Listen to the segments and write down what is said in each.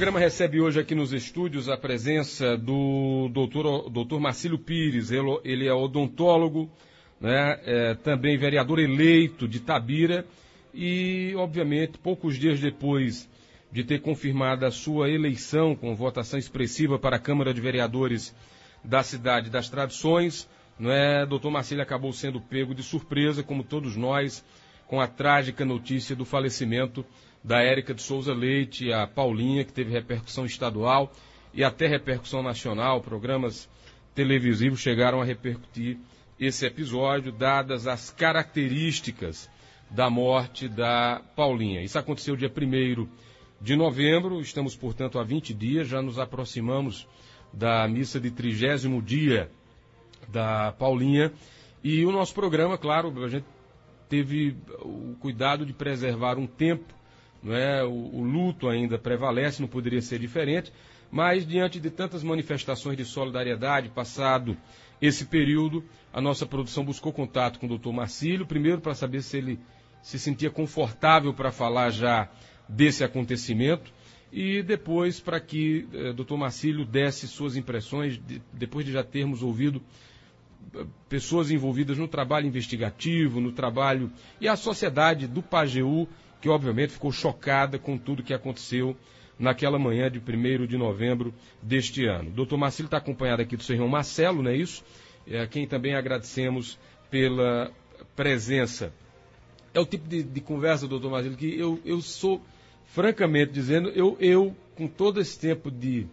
programa recebe hoje aqui nos estúdios a presença do doutor Marcílio Pires. Ele é odontólogo, né, também vereador eleito de Itabira e, obviamente, poucos dias depois de ter confirmado a sua eleição com votação expressiva para a Câmara de Vereadores da Cidade das Tradições, doutor Marcílio acabou sendo pego de surpresa, como todos nós, com a trágica notícia do falecimento da Érica de Souza Leite, a Paulinha, que teve repercussão estadual e até repercussão nacional. Programas televisivos chegaram a repercutir esse episódio, dadas as características da morte da Paulinha. Isso aconteceu dia 1º de novembro, estamos, portanto, há 20 dias, já nos aproximamos da missa de 30º dia da Paulinha, e o nosso programa, claro, a gente teve o cuidado de preservar um tempo, o luto ainda prevalece, não poderia ser diferente, mas diante de tantas manifestações de solidariedade, passado esse período, a nossa produção buscou contato com o doutor Marcílio, primeiro para saber se ele se sentia confortável para falar já desse acontecimento, e depois para que doutor Marcílio desse suas impressões, depois de já termos ouvido pessoas envolvidas no trabalho investigativo, no trabalho, e a sociedade do Pajeú, que obviamente ficou chocada com tudo que aconteceu naquela manhã de 1º de novembro deste ano. O doutor Marcílio está acompanhado aqui do seu irmão Marcelo, não é isso? A quem também agradecemos pela presença. É o tipo de conversa, doutor Marcílio, que eu sou, francamente dizendo, eu com todo esse tempo de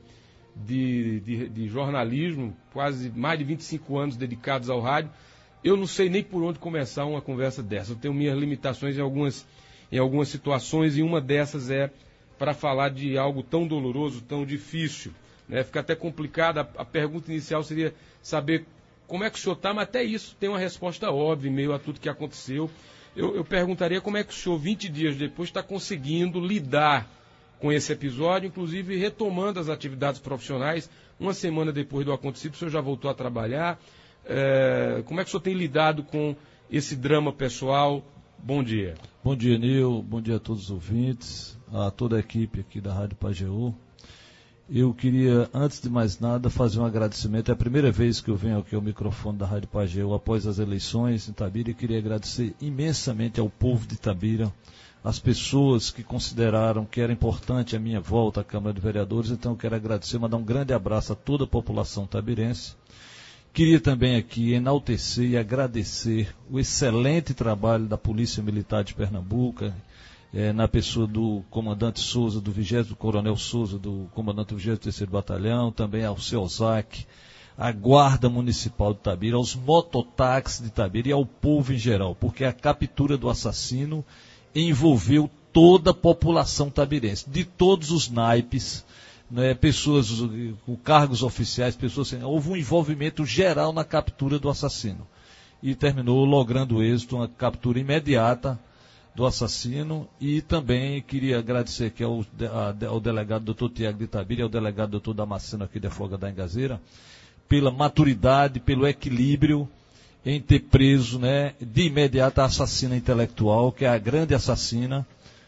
jornalismo, quase mais de 25 anos dedicados ao rádio, eu não sei nem por onde começar uma conversa dessa. Eu tenho minhas limitações em algumas situações, e uma dessas é para falar de algo tão doloroso, tão difícil. Fica até complicada. A pergunta inicial seria saber como é que o senhor está, mas até isso tem uma resposta óbvia em meio a tudo que aconteceu. Eu perguntaria como é que o senhor, 20 dias depois, está conseguindo lidar com esse episódio, inclusive retomando as atividades profissionais. Uma semana depois do acontecido, o senhor já voltou a trabalhar. Como é que o senhor tem lidado com esse drama pessoal? Bom dia. Bom dia, Nil. Bom dia a todos os ouvintes, a toda a equipe aqui da Rádio Pajeú. Eu queria, antes de mais nada, fazer um agradecimento. É a primeira vez que eu venho aqui ao microfone da Rádio Pajeú após as eleições em Itabira, e queria agradecer imensamente ao povo de Itabira, as pessoas que consideraram que era importante a minha volta à Câmara de Vereadores. Então eu quero agradecer, mandar um grande abraço a toda a população tabirense. Queria também aqui enaltecer e agradecer o excelente trabalho da Polícia Militar de Pernambuco, na pessoa do comandante Souza, do 20º, do coronel Souza, do comandante do 23º Batalhão, também ao CEOSAC, à Guarda Municipal de Itabira, aos mototáxis de Itabira e ao povo em geral, porque a captura do assassino envolveu toda a população tabirense, de todos os naipes, pessoas com cargos oficiais, pessoas assim. Houve um envolvimento geral na captura do assassino e terminou logrando êxito, uma captura imediata do assassino. E também queria agradecer aqui ao delegado doutor Tiago de Itabira e ao delegado doutor Damasceno aqui da Folga da Engazeira, pela maturidade, pelo equilíbrio em ter preso, de imediato a assassina intelectual, que é a grande assassina,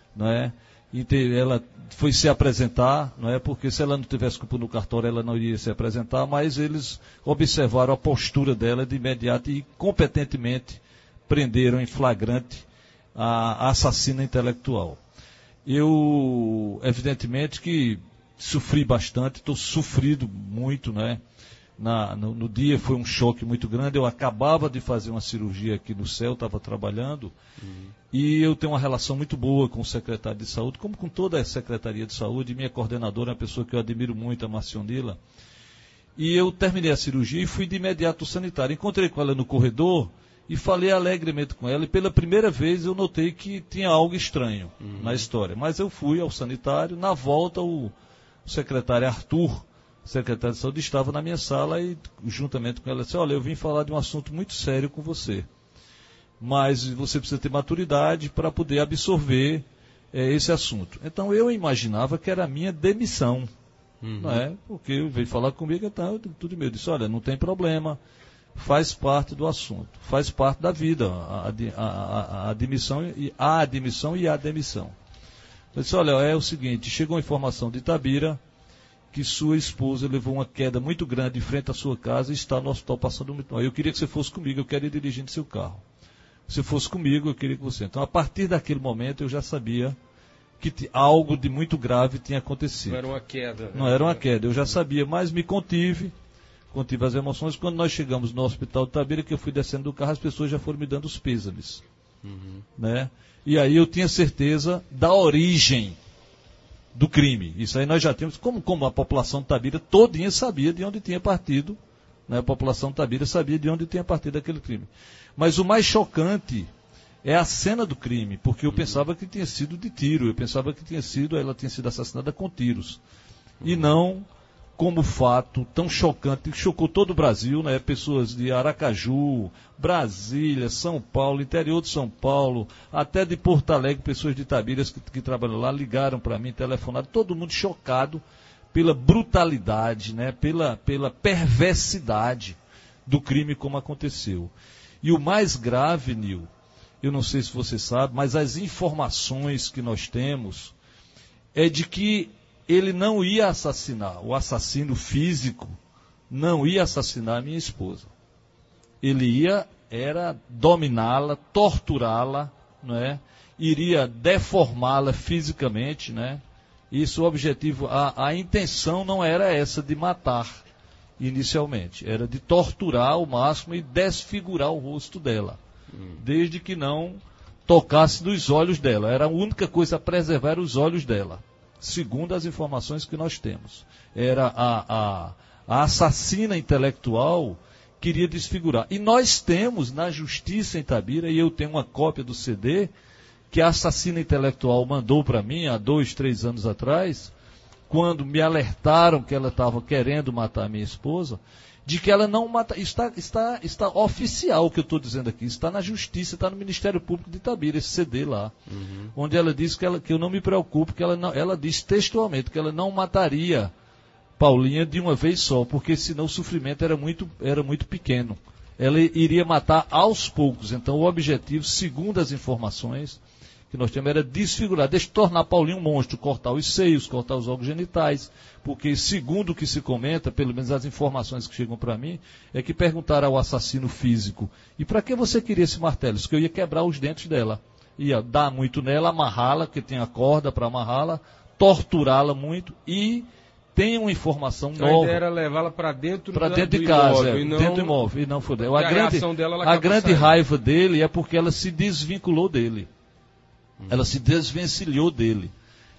ela foi se apresentar, porque se ela não tivesse culpa no cartório, ela não iria se apresentar, mas eles observaram a postura dela de imediato e competentemente prenderam em flagrante a assassina intelectual. Eu, evidentemente, que sofri bastante, estou sofrido muito, no dia foi um choque muito grande. Eu acabava de fazer uma cirurgia aqui no CEL, estava trabalhando, e eu tenho uma relação muito boa com o secretário de saúde, como com toda a Secretaria de Saúde. Minha coordenadora é uma pessoa que eu admiro muito, a Marcionila. E eu terminei a cirurgia e fui de imediato ao sanitário. Encontrei com ela no corredor e falei alegremente com ela, e pela primeira vez eu notei que tinha algo estranho na história. Mas eu fui ao sanitário. Na volta, o secretário Arthur, secretário de saúde, estava na minha sala e, juntamente com ela, disse: olha, eu vim falar de um assunto muito sério com você, mas você precisa ter maturidade para poder absorver esse assunto. Então eu imaginava que era a minha demissão, porque veio falar comigo, então tudo meio. Eu disse: olha, não tem problema, faz parte do assunto, faz parte da vida, a admissão e a demissão. Eu disse, olha, é o seguinte, chegou uma informação de Itabira que sua esposa levou uma queda muito grande em frente à sua casa e está no hospital passando muito mal. Eu queria que você fosse comigo, eu quero ir dirigindo seu carro. Se fosse comigo, eu queria que você... Então, a partir daquele momento, eu já sabia que algo de muito grave tinha acontecido. Não era uma queda. Né? Não era uma queda, eu já sabia, mas me contive as emoções. Quando nós chegamos no hospital de Itabira, que eu fui descendo do carro, as pessoas já foram me dando os pêsames. Né? E aí eu tinha certeza da origem do crime. Isso aí nós já tínhamos, como a população de Itabira todinha sabia de onde tinha partido, né? A população de Itabira sabia de onde tinha partido aquele crime. Mas o mais chocante é a cena do crime, porque eu pensava que tinha sido de tiro, eu pensava que ela tinha sido assassinada com tiros. E não como fato tão chocante, que chocou todo o Brasil, né? Pessoas de Aracaju, Brasília, São Paulo, interior de São Paulo, até de Porto Alegre, pessoas de Itabira que trabalham lá, ligaram para mim, telefonaram, todo mundo chocado pela brutalidade, né? pela perversidade do crime como aconteceu. E o mais grave, Nil, eu não sei se você sabe, mas as informações que nós temos é de que ele não ia assassinar, o assassino físico não ia assassinar a minha esposa. Ele era dominá-la, torturá-la, não é? Iria deformá-la fisicamente, né? Isso, o objetivo, a intenção não era essa de matar inicialmente, era de torturar ao máximo e desfigurar o rosto dela, desde que não tocasse nos olhos dela. Era a única coisa a preservar os olhos dela. Segundo as informações que nós temos. Era a assassina intelectual queria desfigurar. E nós temos na justiça em Itabira, e eu tenho uma cópia do CD, que a assassina intelectual mandou para mim há 2, 3 anos atrás, quando me alertaram que ela estava querendo matar a minha esposa, de que ela não mata. Está oficial o que eu estou dizendo aqui, está na justiça, está no Ministério Público de Itabira, esse CD lá, onde ela diz que eu não me preocupo, que ela diz textualmente que ela não mataria Paulinha de uma vez só, porque senão o sofrimento era muito pequeno. Ela iria matar aos poucos. Então o objetivo, segundo as informações que nós temos, era desfigurar, tornar Paulinho um monstro, cortar os seios, cortar os órgãos genitais, porque segundo o que se comenta, pelo menos as informações que chegam para mim, é que perguntaram ao assassino físico, e para que você queria esse martelo? Isso que eu ia quebrar os dentes dela, ia dar muito nela, amarrá-la, porque tinha corda para amarrá-la, torturá-la muito, e tem uma informação nova. A ideia era levá-la para dentro de casa, imóvel, dentro do imóvel, e não foi dela. A grande raiva dele é porque ela se desvinculou dele. Ela se desvencilhou dele.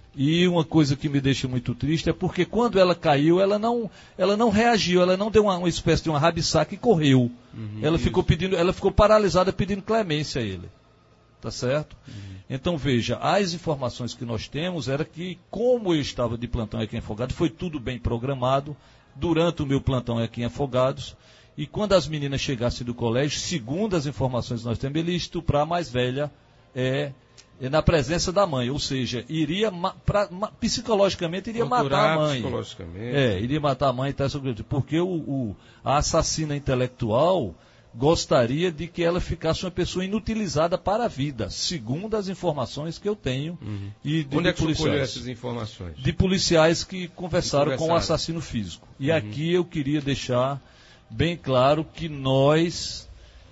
E uma coisa que me deixa muito triste é porque quando ela caiu, ela não reagiu, ela não deu uma espécie de uma rabisaca e correu. Ela ficou paralisada pedindo clemência a ele. Tá certo? Então veja, as informações que nós temos era que, como eu estava de plantão aqui em Afogados, foi tudo bem programado durante o meu plantão aqui em Afogados, e quando as meninas chegassem do colégio, segundo as informações que nós temos, ele ia estuprar a mais velha, na presença da mãe, ou seja, psicologicamente iria matar a mãe. Iria matar a mãe, porque a assassina intelectual gostaria de que ela ficasse uma pessoa inutilizada para a vida, segundo as informações que eu tenho. E onde é que você colheu essas informações? De policiais que conversaram com o assassino físico. E aqui eu queria deixar bem claro que nós...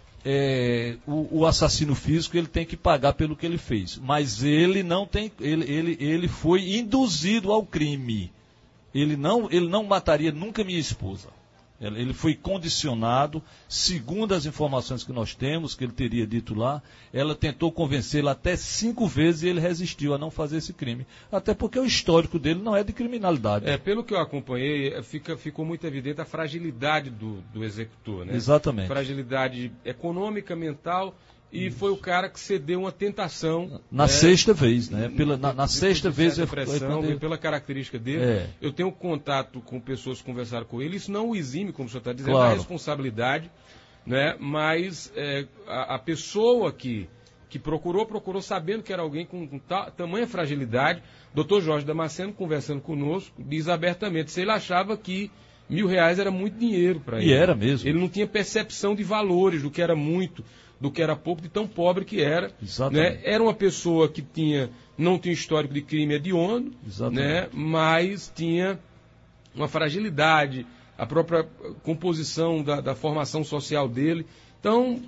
o assassino físico ele tem que pagar pelo que ele fez, mas ele não tem, ele foi induzido ao crime. Ele não mataria nunca minha esposa. Ele foi condicionado, segundo as informações que nós temos, que ele teria dito lá. Ela tentou convencê-lo até 5 vezes e ele resistiu a não fazer esse crime. Até porque o histórico dele não é de criminalidade. Pelo que eu acompanhei, ficou muito evidente a fragilidade do executor, né? Exatamente. Fragilidade econômica, mental, e foi o cara que cedeu uma tentação. Na sexta vez, né? Na sexta vez... E pela característica dele, eu tenho contato com pessoas que conversaram com ele, isso não o exime, como o senhor está dizendo, claro. A responsabilidade, né? Mas a pessoa que procurou sabendo que era alguém com tamanha fragilidade. Dr. Jorge Damasceno, conversando conosco, diz abertamente, se ele achava que R$1.000 era muito dinheiro para ele. E era mesmo. Ele não tinha percepção de valores, do que era muito, do que era pouco, de tão pobre que era. Exatamente. Né? Era uma pessoa que não tinha histórico de crime hediondo, né? Mas tinha uma fragilidade, a própria composição da formação social dele. Então,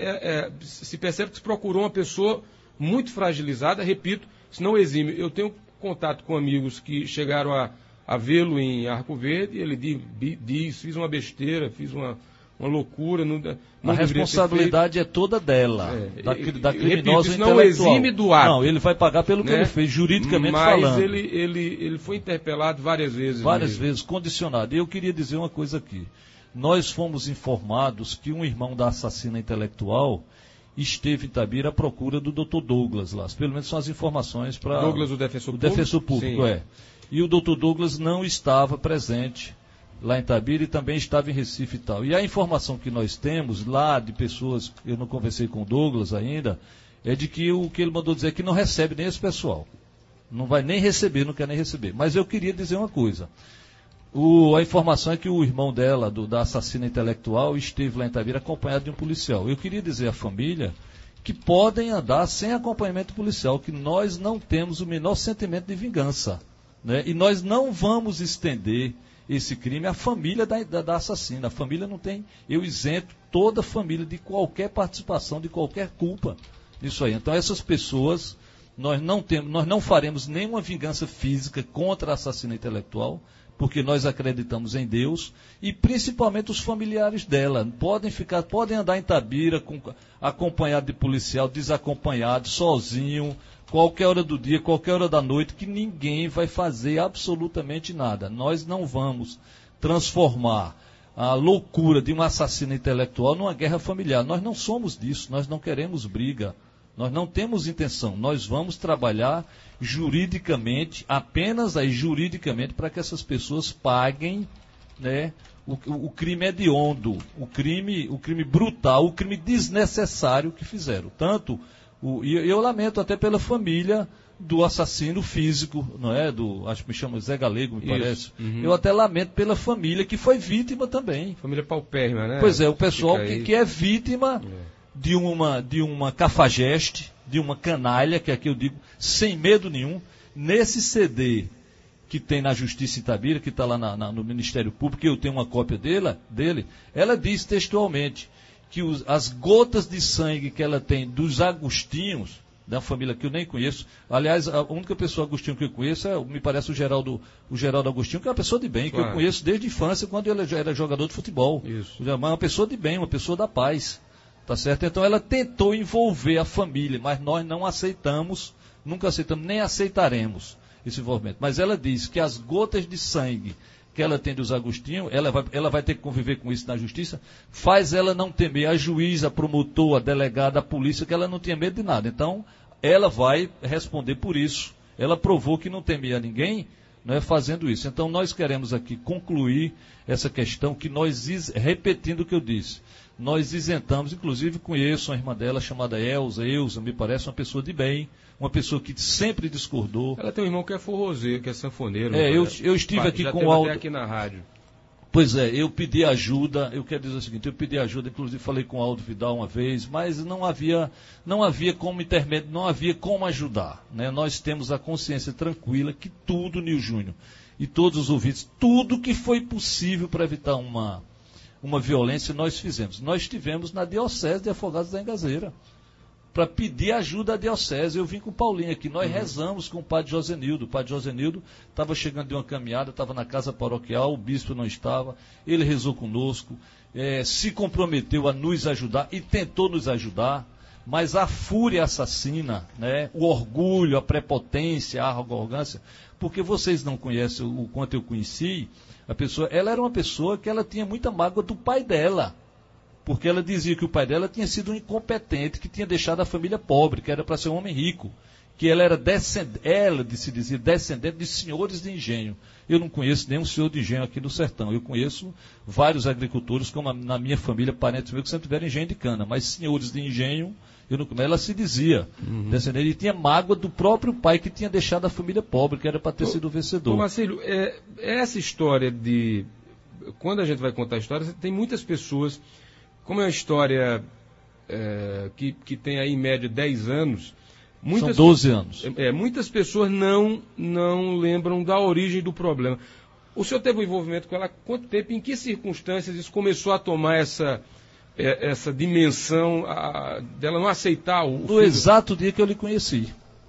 se percebe que se procurou uma pessoa muito fragilizada, repito, se não exime. Eu tenho contato com amigos que chegaram a vê-lo em Arco Verde, e ele diz, fiz uma besteira, fiz uma loucura. Não a responsabilidade é toda dela, da criminosa repito, intelectual. Não exime do ato. Não, ele vai pagar pelo que ele fez, juridicamente falando. Mas ele foi interpelado várias vezes. Várias vezes, condicionado. E eu queria dizer uma coisa aqui. Nós fomos informados que um irmão da assassina intelectual esteve em Itabira à procura do Dr. Douglas lá. Pelo menos são as informações para... Douglas, o defensor público? O defensor público, sim. E o Dr. Douglas não estava presente lá em Itabira e também estava em Recife e tal. E a informação que nós temos lá de pessoas, eu não conversei com o Douglas ainda, é de que o que ele mandou dizer é que não recebe nem esse pessoal. Não vai nem receber, não quer nem receber. Mas eu queria dizer uma coisa. A informação é que o irmão dela, da assassina intelectual, esteve lá em Itabira acompanhado de um policial. Eu queria dizer à família que podem andar sem acompanhamento policial, que nós não temos o menor sentimento de vingança. Né? E nós não vamos estender esse crime à família da assassina. A família não tem... Eu isento toda a família de qualquer participação, de qualquer culpa nisso aí. Então essas pessoas, nós não faremos nenhuma vingança física contra a assassina intelectual, porque nós acreditamos em Deus, e principalmente os familiares dela. Podem andar em Itabira acompanhado de policial, desacompanhado, sozinho, qualquer hora do dia, qualquer hora da noite, que ninguém vai fazer absolutamente nada. Nós não vamos transformar a loucura de um assassino intelectual numa guerra familiar. Nós não somos disso, nós não queremos briga. Nós não temos intenção, nós vamos trabalhar juridicamente, apenas juridicamente, para que essas pessoas paguem, né, o crime hediondo, o crime brutal, o crime desnecessário que fizeram. E eu lamento até pela família do assassino físico, não é? Acho que me chama Zé Galego, me parece. Uhum. Eu até lamento pela família que foi vítima também. Família paupérrima, né? Pois é, o pessoal que é vítima... de uma cafajeste, de uma canalha, que aqui eu digo, sem medo nenhum. Nesse CD que tem na Justiça em Itabira, que está lá no Ministério Público, que eu tenho uma cópia dele, ela diz textualmente que as gotas de sangue que ela tem dos Agostinhos, da família que eu nem conheço, aliás, a única pessoa Agostinho que eu conheço me parece o Geraldo Agostinho, que é uma pessoa de bem, claro, que eu conheço desde a infância, quando ele já era jogador de futebol. Isso. Uma pessoa de bem, uma pessoa da paz. Tá certo? Então ela tentou envolver a família, mas nós não aceitamos, nunca aceitamos, nem aceitaremos esse envolvimento. Mas ela diz que as gotas de sangue que ela tem dos Agostinhos, ela vai ter que conviver com isso na justiça, faz ela não temer a juíza, a promotor, a delegada, a polícia, que ela não tinha medo de nada. Então ela vai responder por isso. Ela provou que não temia ninguém, não é, fazendo isso. Então nós queremos aqui concluir essa questão, que nós, repetindo o que eu disse, nós isentamos, inclusive conheço uma irmã dela chamada Elza, me parece uma pessoa de bem, uma pessoa que sempre discordou. Ela tem um irmão que é forrozeiro, que é sanfoneiro. Eu estive aqui com o Aldo. Até aqui na rádio. Pois é, eu pedi ajuda, eu quero dizer o seguinte, eu pedi ajuda, inclusive falei com o Aldo Vidal uma vez, mas não havia como intermédio, não havia como ajudar. Né? Nós temos a consciência tranquila que tudo, Nil Júnior, e todos os ouvintes, tudo que foi possível para evitar uma violência nós fizemos. Nós estivemos na Diocese de Afogados da Engazeira para pedir ajuda à Diocese. Eu vim com o Paulinho aqui, nós rezamos com o Padre Josenildo. O Padre Josenildo estava chegando de uma caminhada, estava na casa paroquial, o bispo não estava, ele rezou conosco, se comprometeu a nos ajudar e tentou nos ajudar, mas a fúria assassina, né, o orgulho, a prepotência, a arrogância, porque vocês não conhecem o quanto eu conheci, ela era uma pessoa que ela tinha muita mágoa do pai dela, porque ela dizia que o pai dela tinha sido um incompetente, que tinha deixado a família pobre, que era para ser um homem rico, que ela era descendente de senhores de engenho. Eu não conheço nenhum senhor de engenho aqui no sertão, eu conheço vários agricultores, como na minha família, parentes meus que sempre tiveram engenho de cana, mas senhores de engenho, ela se dizia, descendente, e tinha mágoa do próprio pai, que tinha deixado a família pobre, que era para ter sido o vencedor. Marcílio, essa história quando a gente vai contar a história, tem muitas pessoas, como é uma história que tem aí em média 10 anos, são 12 anos. Muitas pessoas não lembram da origem do problema. O senhor teve um envolvimento com ela há quanto tempo? Em que circunstâncias isso começou a tomar essa dimensão dela não aceitar o No exato dia que eu lhe conheci.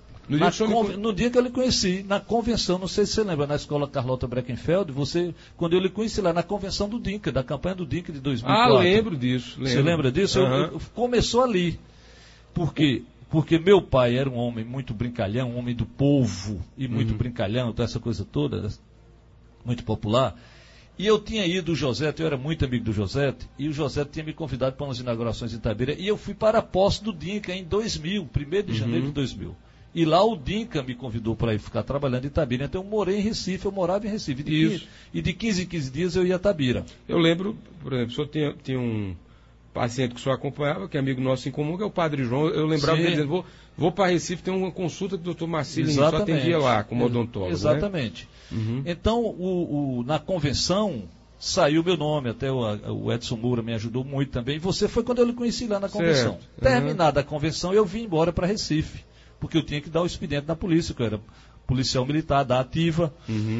No dia que eu lhe conheci, na convenção, não sei se você lembra, na escola Carlota Breckenfeld, quando eu lhe conheci lá na convenção do DINCA, da campanha do DINCA de 2004. Lembro disso. Você lembra disso? Uhum. Começou ali. Por quê? Porque meu pai era um homem muito brincalhão, um homem do povo, e muito brincalhão, então essa coisa toda, muito popular. E eu tinha ido, o José, eu era muito amigo do José, e o José tinha me convidado para umas inaugurações em Itabira, e eu fui para a posse do DINCA em 2000, 1º de janeiro de 2000. E lá o DINCA me convidou para ir ficar trabalhando em Itabira. Então eu morei em Recife, eu morava em Recife. E de 15 em 15 dias eu ia a Itabira. Eu lembro, por exemplo, o senhor tinha um paciente que o senhor acompanhava, que é amigo nosso em comum, que é o Padre João. Eu lembrava dele dizendo, vou para Recife, tem uma consulta com o doutor Marcílio, só atendia lá como odontólogo. Exatamente. Né? Então, na convenção, saiu meu nome, até o Edson Moura me ajudou muito também. E você foi quando eu lhe conheci lá na convenção. Terminada a convenção, eu vim embora para Recife. Porque eu tinha que dar o expediente na polícia, que eu era policial militar da ativa.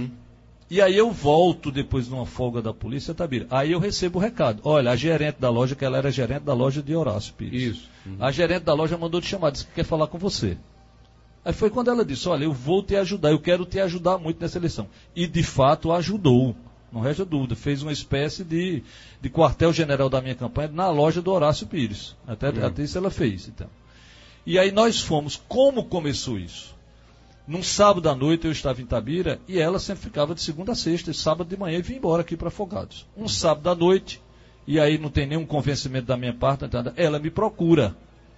E aí eu volto depois de uma folga da polícia, Itabira. Aí eu recebo o recado. Olha, a gerente da loja, que ela era gerente da loja de Horácio Pires. Isso. A gerente da loja mandou te chamar, disse que quer falar com você. Aí foi quando ela disse, olha, eu vou te ajudar, eu quero te ajudar muito nessa eleição. E de fato ajudou, não resta dúvida. Fez uma espécie de quartel-general da minha campanha na loja do Horácio Pires. Até isso ela fez, então. E aí nós fomos. Como começou isso? Num sábado à noite eu estava em Itabira e ela sempre ficava de segunda a sexta, e sábado de manhã e vim embora aqui para Afogados. Um sábado à noite, e aí não tem nenhum convencimento da minha parte, ela me procura.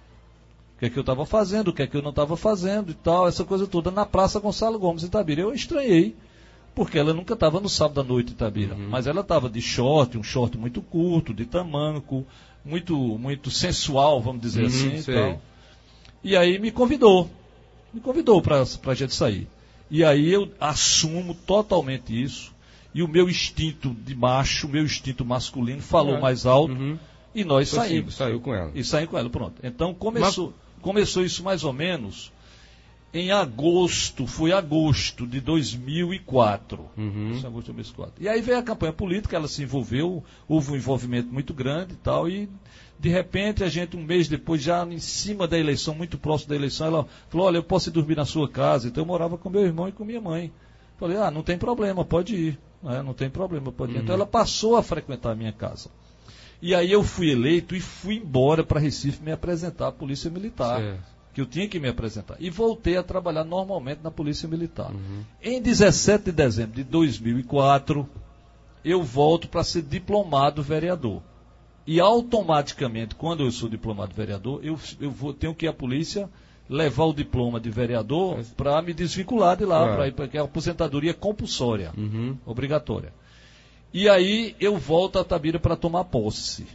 O que é que eu estava fazendo, o que é que eu não estava fazendo e tal, essa coisa toda, na Praça Gonçalo Gomes, em Itabira. Eu estranhei, porque ela nunca estava no sábado à noite em Itabira, mas ela estava de short, um short muito curto, de tamanco, muito sensual, vamos dizer assim e tal. E aí me convidou para a gente sair. E aí eu assumo totalmente isso, e o meu instinto de macho, o meu instinto masculino falou mais alto, e nós saímos. Saiu com ela. E saí com ela, pronto. Então começou isso mais ou menos em agosto, foi agosto de 2004. Agosto de 2004. E aí veio a campanha política, ela se envolveu, houve um envolvimento muito grande e tal, e de repente a gente, um mês depois, já em cima da eleição, muito próximo da eleição, ela falou, olha, eu posso ir dormir na sua casa. Então eu morava com meu irmão e com minha mãe. Falei, não tem problema, pode ir. Não tem problema, pode ir. Então ela passou a frequentar a minha casa. E aí eu fui eleito e fui embora para Recife me apresentar à Polícia Militar. Que eu tinha que me apresentar. E voltei a trabalhar normalmente na Polícia Militar. Em 17 de dezembro de 2004, eu volto para ser diplomado vereador. E automaticamente, quando eu sou diplomado vereador, tenho que ir à polícia levar o diploma de vereador para me desvincular de lá, porque é a aposentadoria compulsória, obrigatória. E aí eu volto a Itabira para tomar posse.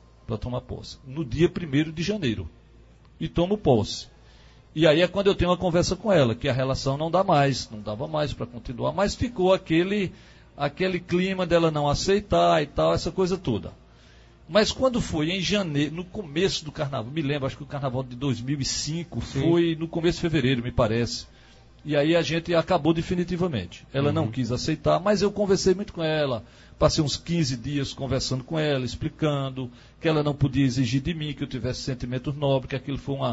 No dia 1º de janeiro. E tomo posse. E aí é quando eu tenho uma conversa com ela, que a relação não dava mais para continuar, mas ficou aquele clima dela não aceitar e tal, essa coisa toda. Mas quando foi em janeiro, no começo do carnaval, me lembro, acho que o carnaval de 2005 foi no começo de fevereiro, me parece. E aí a gente acabou definitivamente. Ela não quis aceitar, mas eu conversei muito com ela. Passei uns 15 dias conversando com ela, explicando que ela não podia exigir de mim que eu tivesse sentimentos nobres, que aquilo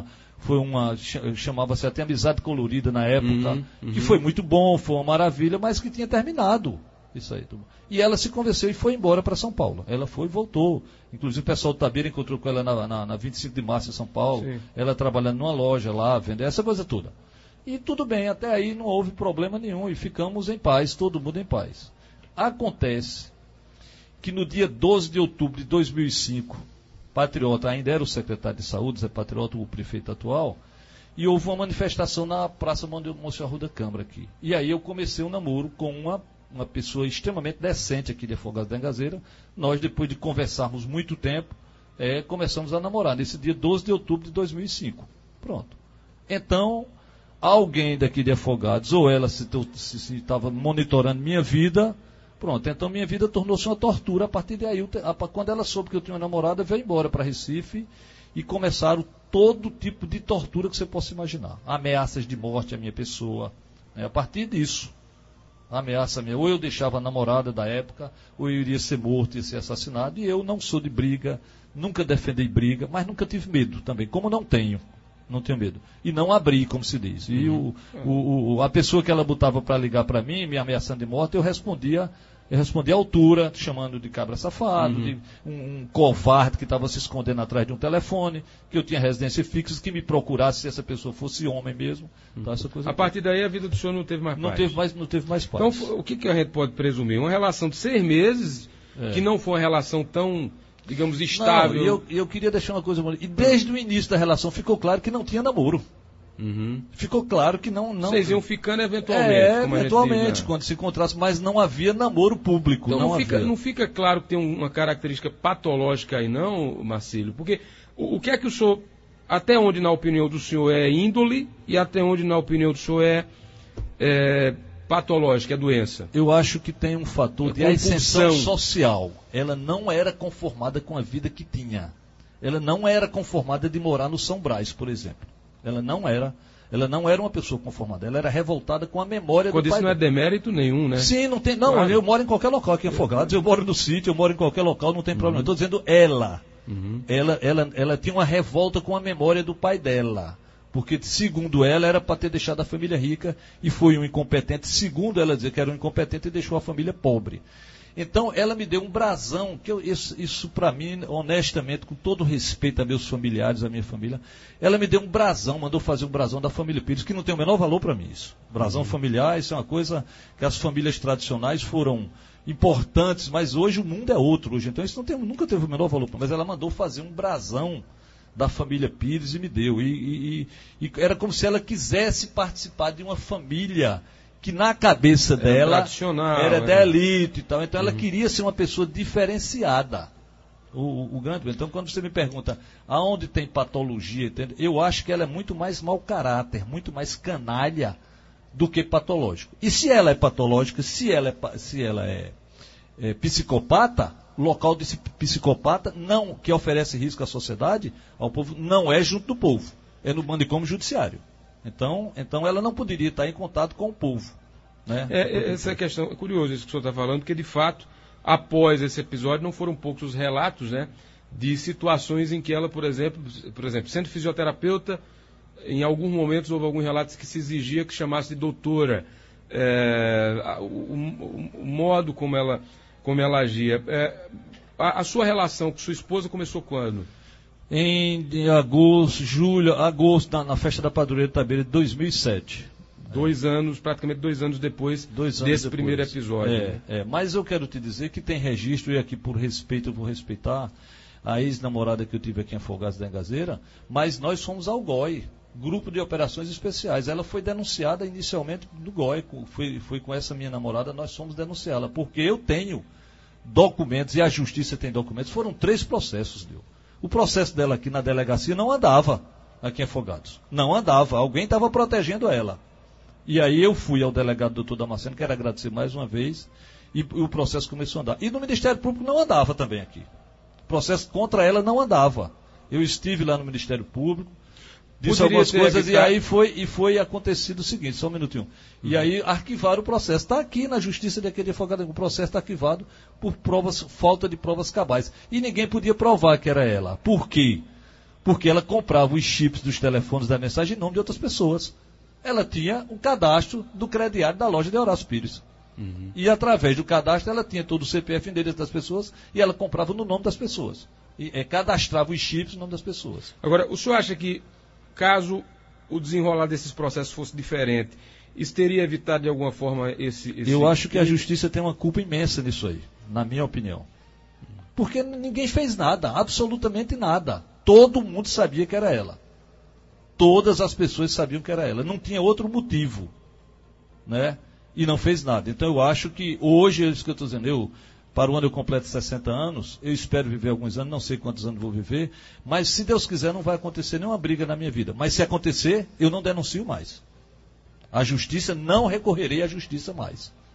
chamava-se até amizade colorida na época, que foi muito bom, foi uma maravilha, mas que tinha terminado. Isso aí. E ela se convenceu e foi embora para São Paulo. Ela foi e voltou. Inclusive o pessoal do Itabira encontrou com ela na 25 de março em São Paulo. Sim. Ela trabalhando numa loja lá, vendendo essa coisa toda. E tudo bem, até aí não houve problema nenhum e ficamos em paz, todo mundo em paz. Acontece que no dia 12 de outubro de 2005, Patriota ainda era o secretário de saúde, Zé Patriota, o prefeito atual, e houve uma manifestação na Praça Monsenhor Arruda Câmara aqui. E aí eu comecei um namoro com uma pessoa extremamente decente aqui de Afogados da Engazeira. Nós, depois de conversarmos muito tempo, começamos a namorar, nesse dia 12 de outubro de 2005. Pronto. Então, alguém daqui de Afogados, ou ela se estava monitorando minha vida, Pronto, então minha vida tornou-se uma tortura. A partir daí, quando ela soube que eu tinha uma namorada, veio embora para Recife e começaram todo tipo de tortura que você possa imaginar. Ameaças de morte à minha pessoa. Né? A partir disso, a ameaça minha, ou eu deixava a namorada da época, ou eu iria ser morto e ser assassinado. E eu não sou de briga, nunca defendi briga, mas nunca tive medo também, como não tenho medo. E não abri, como se diz. E a pessoa que ela botava para ligar para mim, me ameaçando de morte, eu respondia à altura, chamando de cabra safado, de um covarde que estava se escondendo atrás de um telefone, que eu tinha residência fixa, que me procurasse se essa pessoa fosse homem mesmo. Então, essa coisa a partir daí a vida do senhor não teve mais paz. Não teve mais paz. Então, o que a gente pode presumir? Uma relação de 6 meses, que não foi uma relação tão, digamos, estável. Não, eu queria deixar uma coisa... E desde o início da relação ficou claro que não tinha namoro. Ficou claro que não... Vocês iam ficando eventualmente. Eventualmente, diz, né? quando se encontrasse, mas não havia namoro público. Então não fica claro que tem uma característica patológica aí não, Marcílio? Porque o que é que o senhor, até onde na opinião do senhor é índole e até onde na opinião do senhor é patológica, é doença? Eu acho que tem um fator de ascensão social. Ela não era conformada com a vida que tinha. Ela não era conformada de morar no São Brás, por exemplo. Ela não era uma pessoa conformada, ela era revoltada com a memória do pai. Quando isso não é demérito nenhum, né? Sim, não tem. Não, claro. Eu moro em qualquer local aqui em Afogados, eu moro no sítio, eu moro em qualquer local, não tem problema. Estou dizendo ela. Ela tinha uma revolta com a memória do pai dela. Porque, segundo ela, era para ter deixado a família rica e foi um incompetente. Segundo ela dizer que era um incompetente e deixou a família pobre. Então, ela me deu um brasão, que isso para mim, honestamente, com todo respeito a meus familiares, a minha família, ela me deu um brasão, mandou fazer um brasão da família Pires, que não tem o menor valor para mim isso. Brasão familiar, isso é uma coisa que as famílias tradicionais foram importantes, mas hoje o mundo é outro. Hoje, então, isso nunca teve o menor valor para mim, mas ela mandou fazer um brasão da família Pires e me deu. E era como se ela quisesse participar de uma família que na cabeça dela era da elite e tal. Então ela queria ser uma pessoa diferenciada. O grande. Então quando você me pergunta aonde tem patologia, entende? Eu acho que ela é muito mais mau caráter, muito mais canalha do que patológico. E se ela é patológica, se ela é psicopata, o local desse psicopata não, que oferece risco à sociedade, ao povo, não é junto do povo, é no manicômio judiciário. Então ela não poderia estar em contato com o povo. Né? Essa questão, é curioso isso que o senhor está falando, porque de fato, após esse episódio, não foram poucos os relatos, né, de situações em que ela, por exemplo, sendo fisioterapeuta, em alguns momentos houve alguns relatos que se exigia que chamasse de doutora. O modo como ela agia. A sua relação com sua esposa começou quando? Em agosto, na festa da Padroeira de Itabira de 2007. Praticamente 2 anos depois desse primeiro episódio. Mas eu quero te dizer que tem registro, e aqui por respeito eu vou respeitar a ex-namorada que eu tive aqui em Afogados da Engazeira, mas nós fomos ao GOI, Grupo de Operações Especiais. Ela foi denunciada inicialmente no GOI, foi com essa minha namorada, nós fomos denunciá-la, porque eu tenho documentos, e a Justiça tem documentos, foram 3 processos, Deus. O processo dela aqui na delegacia não andava, aqui em Afogados. Não andava, alguém estava protegendo ela. E aí eu fui ao delegado doutor Damasceno, quero agradecer mais uma vez, e o processo começou a andar. E no Ministério Público não andava também aqui. O processo contra ela não andava. Eu estive lá no Ministério Público, disse algumas coisas, e aí foi acontecido o seguinte, só um minutinho. E aí arquivaram o processo. Está aqui na Justiça de aqui de Afogados, o processo está arquivado por falta de provas cabais. E ninguém podia provar que era ela. Por quê? Porque ela comprava os chips dos telefones da mensagem em nome de outras pessoas. Ela tinha um cadastro do crediário da loja de Horácio Pires. E através do cadastro ela tinha todo o CPF endereço das pessoas e ela comprava no nome das pessoas. E cadastrava os chips no nome das pessoas. Agora, o senhor acha que, caso o desenrolar desses processos fosse diferente, isso teria evitado de alguma forma esse... Eu acho que a Justiça tem uma culpa imensa nisso aí, na minha opinião. Porque ninguém fez nada, absolutamente nada. Todo mundo sabia que era ela. Todas as pessoas sabiam que era ela. Não tinha outro motivo, né? E não fez nada. Então eu acho que hoje, é isso que eu estou dizendo, para o ano eu completo 60 anos, eu espero viver alguns anos, não sei quantos anos vou viver, mas se Deus quiser não vai acontecer nenhuma briga na minha vida. Mas se acontecer, eu não denuncio mais. A Justiça, não recorrerei à Justiça mais.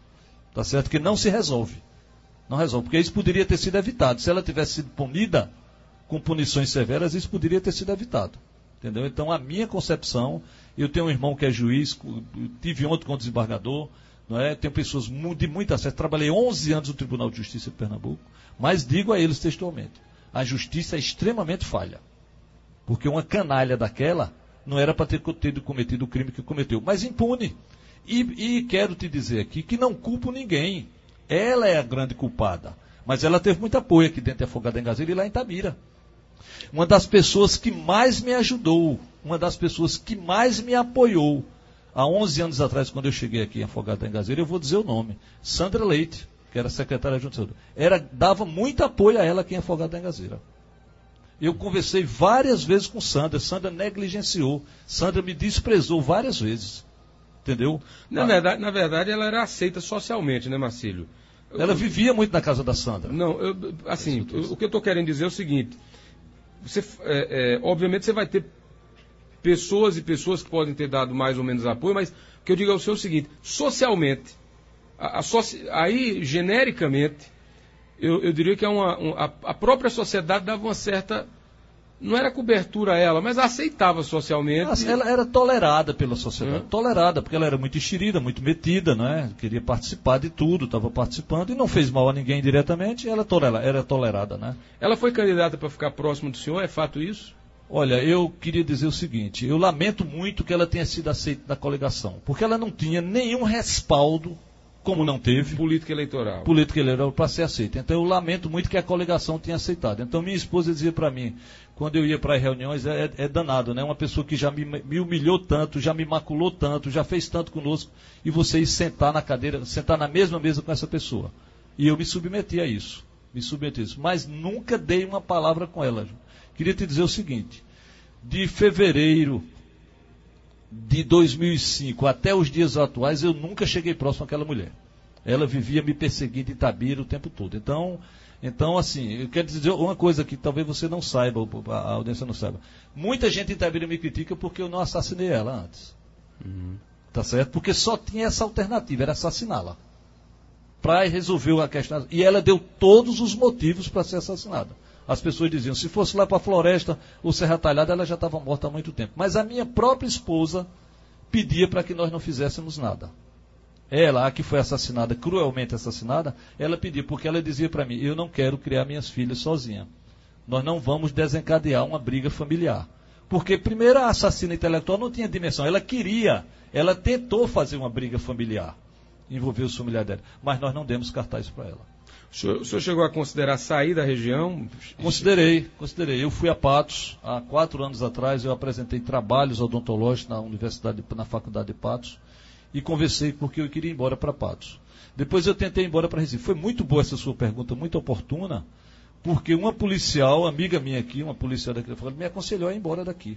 Tá certo? Que não se resolve. Não resolve, porque isso poderia ter sido evitado. Se ela tivesse sido punida com punições severas, isso poderia ter sido evitado. Entendeu? Então, a minha concepção, eu tenho um irmão que é juiz, tive ontem com o desembargador, não é? Tenho pessoas de muita acesso, trabalhei 11 anos no Tribunal de Justiça de Pernambuco, mas digo a eles textualmente, a justiça é extremamente falha. Porque uma canalha daquela não era para ter cometido o crime que cometeu, mas impune. E quero te dizer aqui que não culpo ninguém. Ela é a grande culpada. Mas ela teve muito apoio aqui dentro de Afogado da Engazeira e lá em Itabira. Uma das pessoas que mais me ajudou, uma das pessoas que mais me apoiou, há 11 anos atrás, quando eu cheguei aqui em Afogado da Engazeira, eu vou dizer o nome, Sandra Leite, que era secretária de Junta, dava muito apoio a ela aqui em Afogado da Engazeira. Eu conversei várias vezes com Sandra, Sandra negligenciou, Sandra me desprezou várias vezes. Entendeu? Na verdade, ela era aceita socialmente, né, Marcílio? Ela vivia muito na casa da Sandra. Não, o que eu estou querendo dizer é o seguinte: obviamente você vai ter pessoas e pessoas que podem ter dado mais ou menos apoio, mas o que eu digo é o seguinte: socialmente, aí genericamente, eu diria que a própria sociedade dava uma certa. Não era cobertura a ela, mas aceitava socialmente. Ela era tolerada pela sociedade. Tolerada, porque ela era muito enxerida, muito metida, né? Queria participar de tudo, estava participando e não fez mal a ninguém diretamente, ela era tolerada, né? Ela foi candidata para ficar próximo do senhor, é fato isso? Olha, eu queria dizer o seguinte, eu lamento muito que ela tenha sido aceita na coligação, porque ela não tinha nenhum respaldo, como não teve, política eleitoral para ser aceita. Então eu lamento muito que a coligação tenha aceitado. Então minha esposa dizia para mim, quando eu ia para as reuniões, é danado, né? Uma pessoa que já me humilhou tanto, já me maculou tanto, já fez tanto conosco, e você ir sentar na cadeira, sentar na mesma mesa com essa pessoa. E eu me submeti a isso, mas nunca dei uma palavra com ela. Queria te dizer o seguinte, de fevereiro de 2005 até os dias atuais, eu nunca cheguei próximo àquela mulher. Ela vivia me perseguindo em Itabira o tempo todo. Então, assim, eu quero dizer uma coisa que talvez você não saiba, a audiência não saiba. Muita gente em Itabira me critica porque eu não assassinei ela antes. Tá certo? Porque só tinha essa alternativa, era assassiná-la. Para resolver a questão. E ela deu todos os motivos para ser assassinada. As pessoas diziam, se fosse lá para a floresta ou Serra Talhada, ela já estava morta há muito tempo. Mas a minha própria esposa pedia para que nós não fizéssemos nada. Ela, a que foi assassinada, cruelmente assassinada, ela pedia, porque ela dizia para mim, eu não quero criar minhas filhas sozinha. Nós não vamos desencadear uma briga familiar. Porque, primeiro, a assassina intelectual não tinha dimensão. Ela tentou fazer uma briga familiar, envolver os familiares dela. Mas nós não demos cartaz para ela. O senhor chegou a considerar sair da região? Considerei. Eu fui a Patos, há 4 anos atrás, eu apresentei trabalhos odontológicos na Faculdade de Patos, e conversei porque eu queria ir embora para Patos. Depois eu tentei ir embora para Recife. Foi muito boa essa sua pergunta, muito oportuna, porque uma policial, amiga minha aqui, uma policial daqui, me aconselhou a ir embora daqui.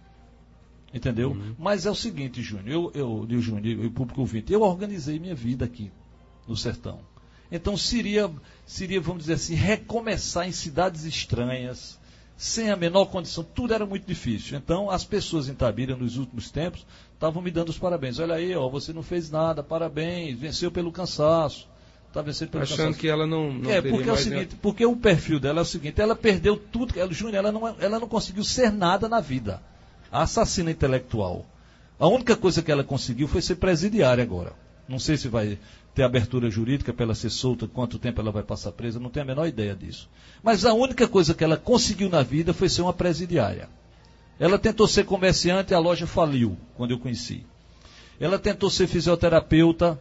Entendeu? Mas é o seguinte, Júnior, e o público ouvinte, eu organizei minha vida aqui, no sertão. Então seria, vamos dizer assim, recomeçar em cidades estranhas, sem a menor condição, tudo era muito difícil. Então as pessoas em Itabira, nos últimos tempos, estavam me dando os parabéns. Olha aí, você não fez nada, parabéns, venceu pelo cansaço. Está vencendo pelo Achando cansaço. Que ela não teria porque é o seguinte, porque o perfil dela é o seguinte, ela perdeu tudo, Júnior, ela não conseguiu ser nada na vida. A assassina intelectual. A única coisa que ela conseguiu foi ser presidiária agora. Não sei se vai ter abertura jurídica para ela ser solta, quanto tempo ela vai passar presa, não tenho a menor ideia disso. Mas a única coisa que ela conseguiu na vida foi ser uma presidiária. Ela tentou ser comerciante e a loja faliu, quando eu conheci. Ela tentou ser fisioterapeuta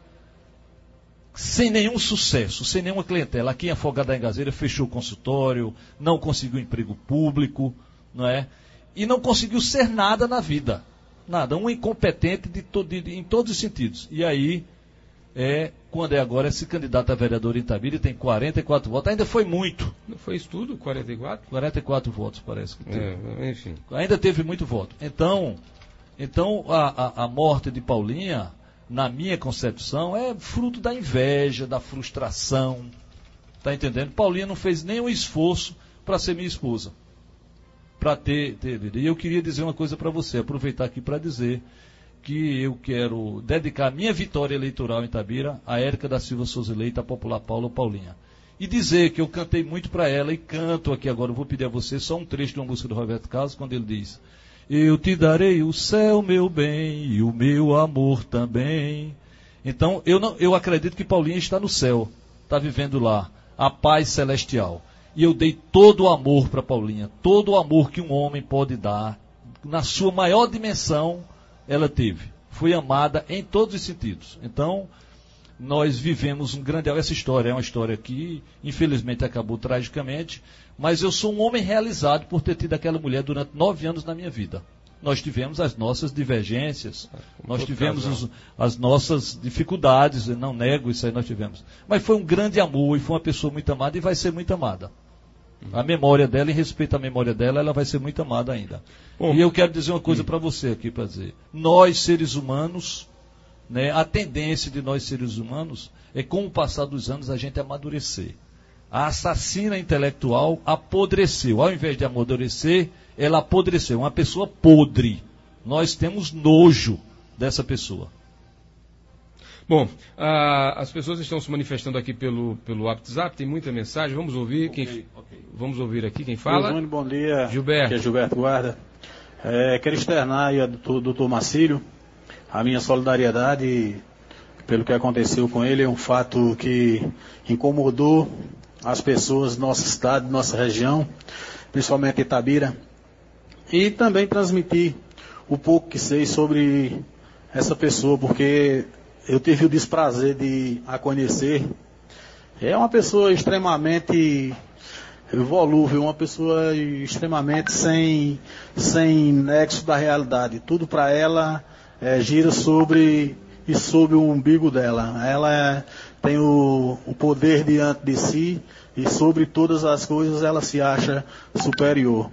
sem nenhum sucesso, sem nenhuma clientela. Aqui em Afogado da Engazeira fechou o consultório, não conseguiu emprego público, não é? E não conseguiu ser nada na vida. Nada, um incompetente em todos os sentidos. E aí, quando agora, se candidata a vereador em Itabira e tem 44 votos, ainda foi muito. Não foi isso tudo? 44? 44 votos, parece que teve. Enfim. Ainda teve muito voto. Então a morte de Paulinha, na minha concepção, é fruto da inveja, da frustração. Tá entendendo? Paulinha não fez nenhum esforço para ser minha esposa. Para ter vida. E eu queria dizer uma coisa para você, aproveitar aqui para dizer, que eu quero dedicar minha vitória eleitoral em Itabira a Érica da Silva Souza Leite, a popular Paula Paulinha. E dizer que eu cantei muito para ela e canto aqui agora, eu vou pedir a você só um trecho de uma música do Roberto Carlos, quando ele diz: eu te darei o céu, meu bem, e o meu amor também. Então, eu acredito que Paulinha está no céu, está vivendo lá, a paz celestial. E eu dei todo o amor para Paulinha, todo o amor que um homem pode dar, na sua maior dimensão, ela teve. Foi amada em todos os sentidos. Então, nós vivemos um grande... Essa história é uma história que, infelizmente, acabou tragicamente, mas eu sou um homem realizado por ter tido aquela mulher durante 9 anos na minha vida. Nós tivemos as nossas divergências, nós tivemos as nossas dificuldades, eu não nego, isso aí nós tivemos. Mas foi um grande amor e foi uma pessoa muito amada e vai ser muito amada. A memória dela, em respeito à memória dela, ela vai ser muito amada ainda. Bom, e eu quero dizer uma coisa para você aqui, para dizer. Nós, seres humanos, né, a tendência de nós, seres humanos, é com o passar dos anos a gente amadurecer. A assassina intelectual apodreceu. Ao invés de amadurecer, ela apodreceu. Uma pessoa podre. Nós temos nojo dessa pessoa. Bom, as pessoas estão se manifestando aqui pelo WhatsApp, tem muita mensagem, vamos ouvir Vamos ouvir aqui quem fala. Júnior, bom dia. Gilberto. Aqui é Gilberto Guarda. Quero externar aí ao doutor Marcílio a minha solidariedade pelo que aconteceu com ele. É um fato que incomodou as pessoas do nosso estado, nossa região, principalmente Itabira. E também transmitir o pouco que sei sobre essa pessoa, porque eu tive o desprazer de a conhecer. É uma pessoa extremamente volúvel, uma pessoa extremamente sem nexo da realidade. Tudo para ela gira sobre o umbigo dela. Ela tem o poder diante de si e sobre todas as coisas ela se acha superior.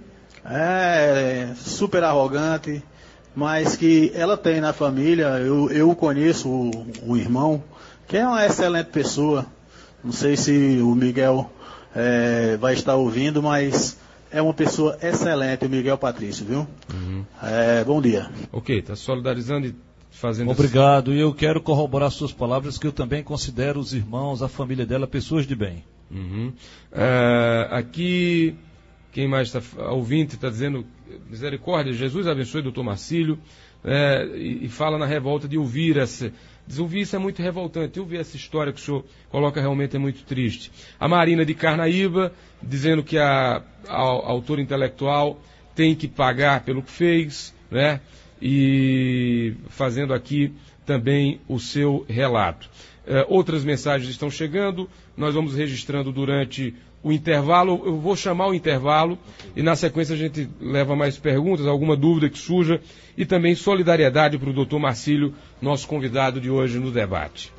É super arrogante, mas que ela tem na família. Eu conheço o irmão, que é uma excelente pessoa. Não sei se o Miguel vai estar ouvindo, mas é uma pessoa excelente, o Miguel Patrício, viu? Uhum. Bom dia. Ok, está solidarizando e fazendo... Obrigado, e eu quero corroborar suas palavras, que eu também considero os irmãos, a família dela, pessoas de bem. Uhum. Aqui, quem mais está ouvindo está dizendo: misericórdia, Jesus abençoe o doutor Marcílio, e fala na revolta de ouvir ouvir isso é muito revoltante, ouvir essa história que o senhor coloca realmente é muito triste. A Marina de Carnaíba, dizendo que a autora intelectual tem que pagar pelo que fez, né? E fazendo aqui também o seu relato. Outras mensagens estão chegando, nós vamos registrando durante o intervalo. Eu vou chamar o intervalo e na sequência a gente leva mais perguntas, alguma dúvida que surja, e também solidariedade para o doutor Marcílio, nosso convidado de hoje no debate.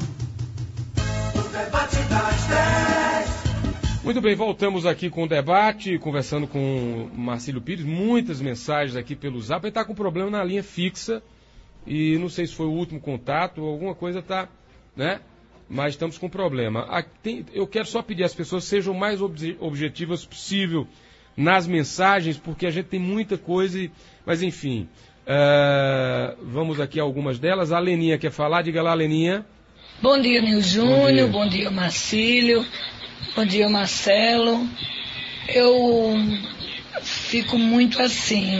O debate das 10. Muito bem, voltamos aqui com o debate, conversando com o Marcílio Pires, muitas mensagens aqui pelo Zap. Ele está com problema na linha fixa e não sei se foi o último contato, alguma coisa está, né? Mas estamos com problema. Eu quero só pedir às pessoas que sejam o mais objetivas possível nas mensagens, porque a gente tem muita coisa, mas enfim, vamos aqui a algumas delas. A Leninha quer falar, diga lá, Leninha. Bom dia, Nil Júnior, bom dia, Marcílio, bom dia, Marcelo. Eu fico muito assim,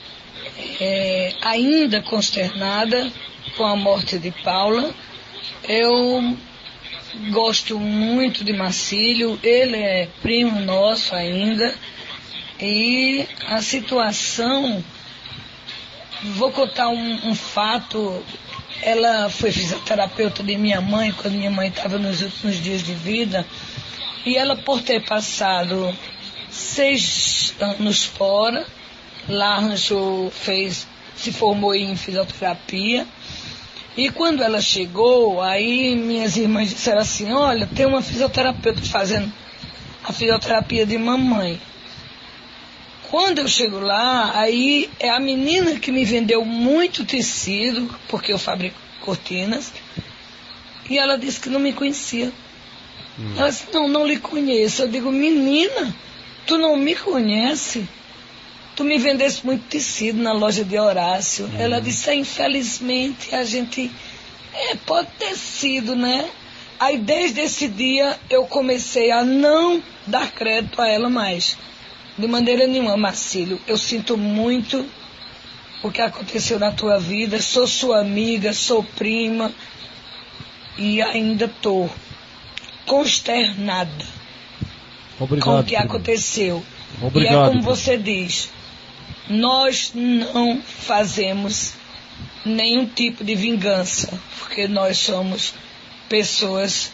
ainda consternada com a morte de Paula. Eu gosto muito de Marcílio, ele é primo nosso ainda, e a situação, vou contar um fato. Ela foi fisioterapeuta de minha mãe, quando minha mãe estava nos últimos dias de vida, e ela, por ter passado 6 anos fora, lá arranjou, se formou em fisioterapia. E quando ela chegou, aí minhas irmãs disseram assim: olha, tem uma fisioterapeuta fazendo a fisioterapia de mamãe. Quando eu chego lá, aí é a menina que me vendeu muito tecido, porque eu fabrico cortinas, e ela disse que não me conhecia. Ela disse: não lhe conheço. Eu digo: menina, tu não me conhece? tu me vendeste muito tecido na loja de Horácio. Ela disse, infelizmente, a gente... pode ter sido, né? Aí, desde esse dia, eu comecei a não dar crédito a ela mais. De maneira nenhuma, Marcílio. Eu sinto muito o que aconteceu na tua vida. Sou sua amiga, sou prima. E ainda estou consternada com o que aconteceu. Obrigado, e é como você diz, nós não fazemos nenhum tipo de vingança, porque nós somos pessoas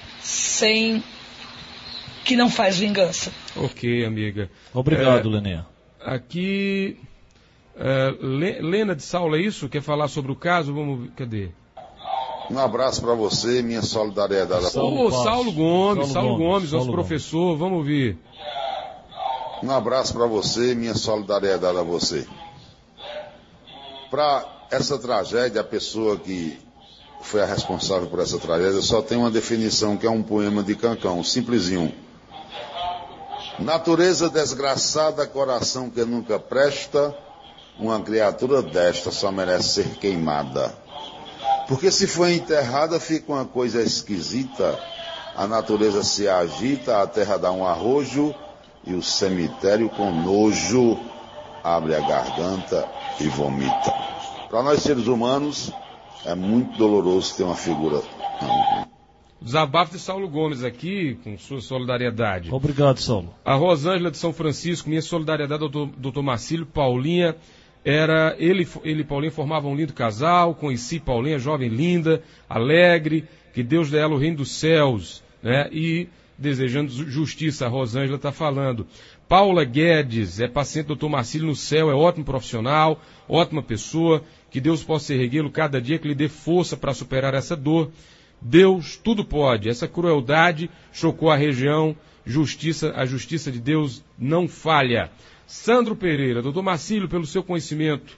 que não faz vingança. Ok, amiga. Obrigado, Leninha. Aqui, Lena de Saulo, é isso? Quer falar sobre o caso? Vamos, cadê? Um abraço para você, minha solidariedade. Saulo Gomes, nosso professor, vamos ouvir. Um abraço para você, minha solidariedade a você. Para essa tragédia, a pessoa que foi a responsável por essa tragédia só tem uma definição, que é um poema de Cancão, simplesinho. Natureza desgraçada, coração que nunca presta, uma criatura desta só merece ser queimada. Porque se foi enterrada fica uma coisa esquisita, a natureza se agita, a terra dá um arrojo, e o cemitério com nojo abre a garganta e vomita. Para nós seres humanos é muito doloroso ter uma figura. Desabafo de Saulo Gomes aqui, com sua solidariedade. Obrigado, Saulo. A Rosângela de São Francisco, minha solidariedade ao doutor Marcílio. Paulinha, ele e Paulinha formavam um lindo casal. Conheci Paulinha, jovem linda, alegre, que Deus dê ela o reino dos céus, né? E desejando justiça, a Rosângela está falando. Paula Guedes, paciente do Dr. Marcílio no céu, é ótimo profissional, ótima pessoa, que Deus possa erguê-lo cada dia, que lhe dê força para superar essa dor. Deus tudo pode, essa crueldade chocou a região, a justiça de Deus não falha. Sandro Pereira, Dr. Marcílio, pelo seu conhecimento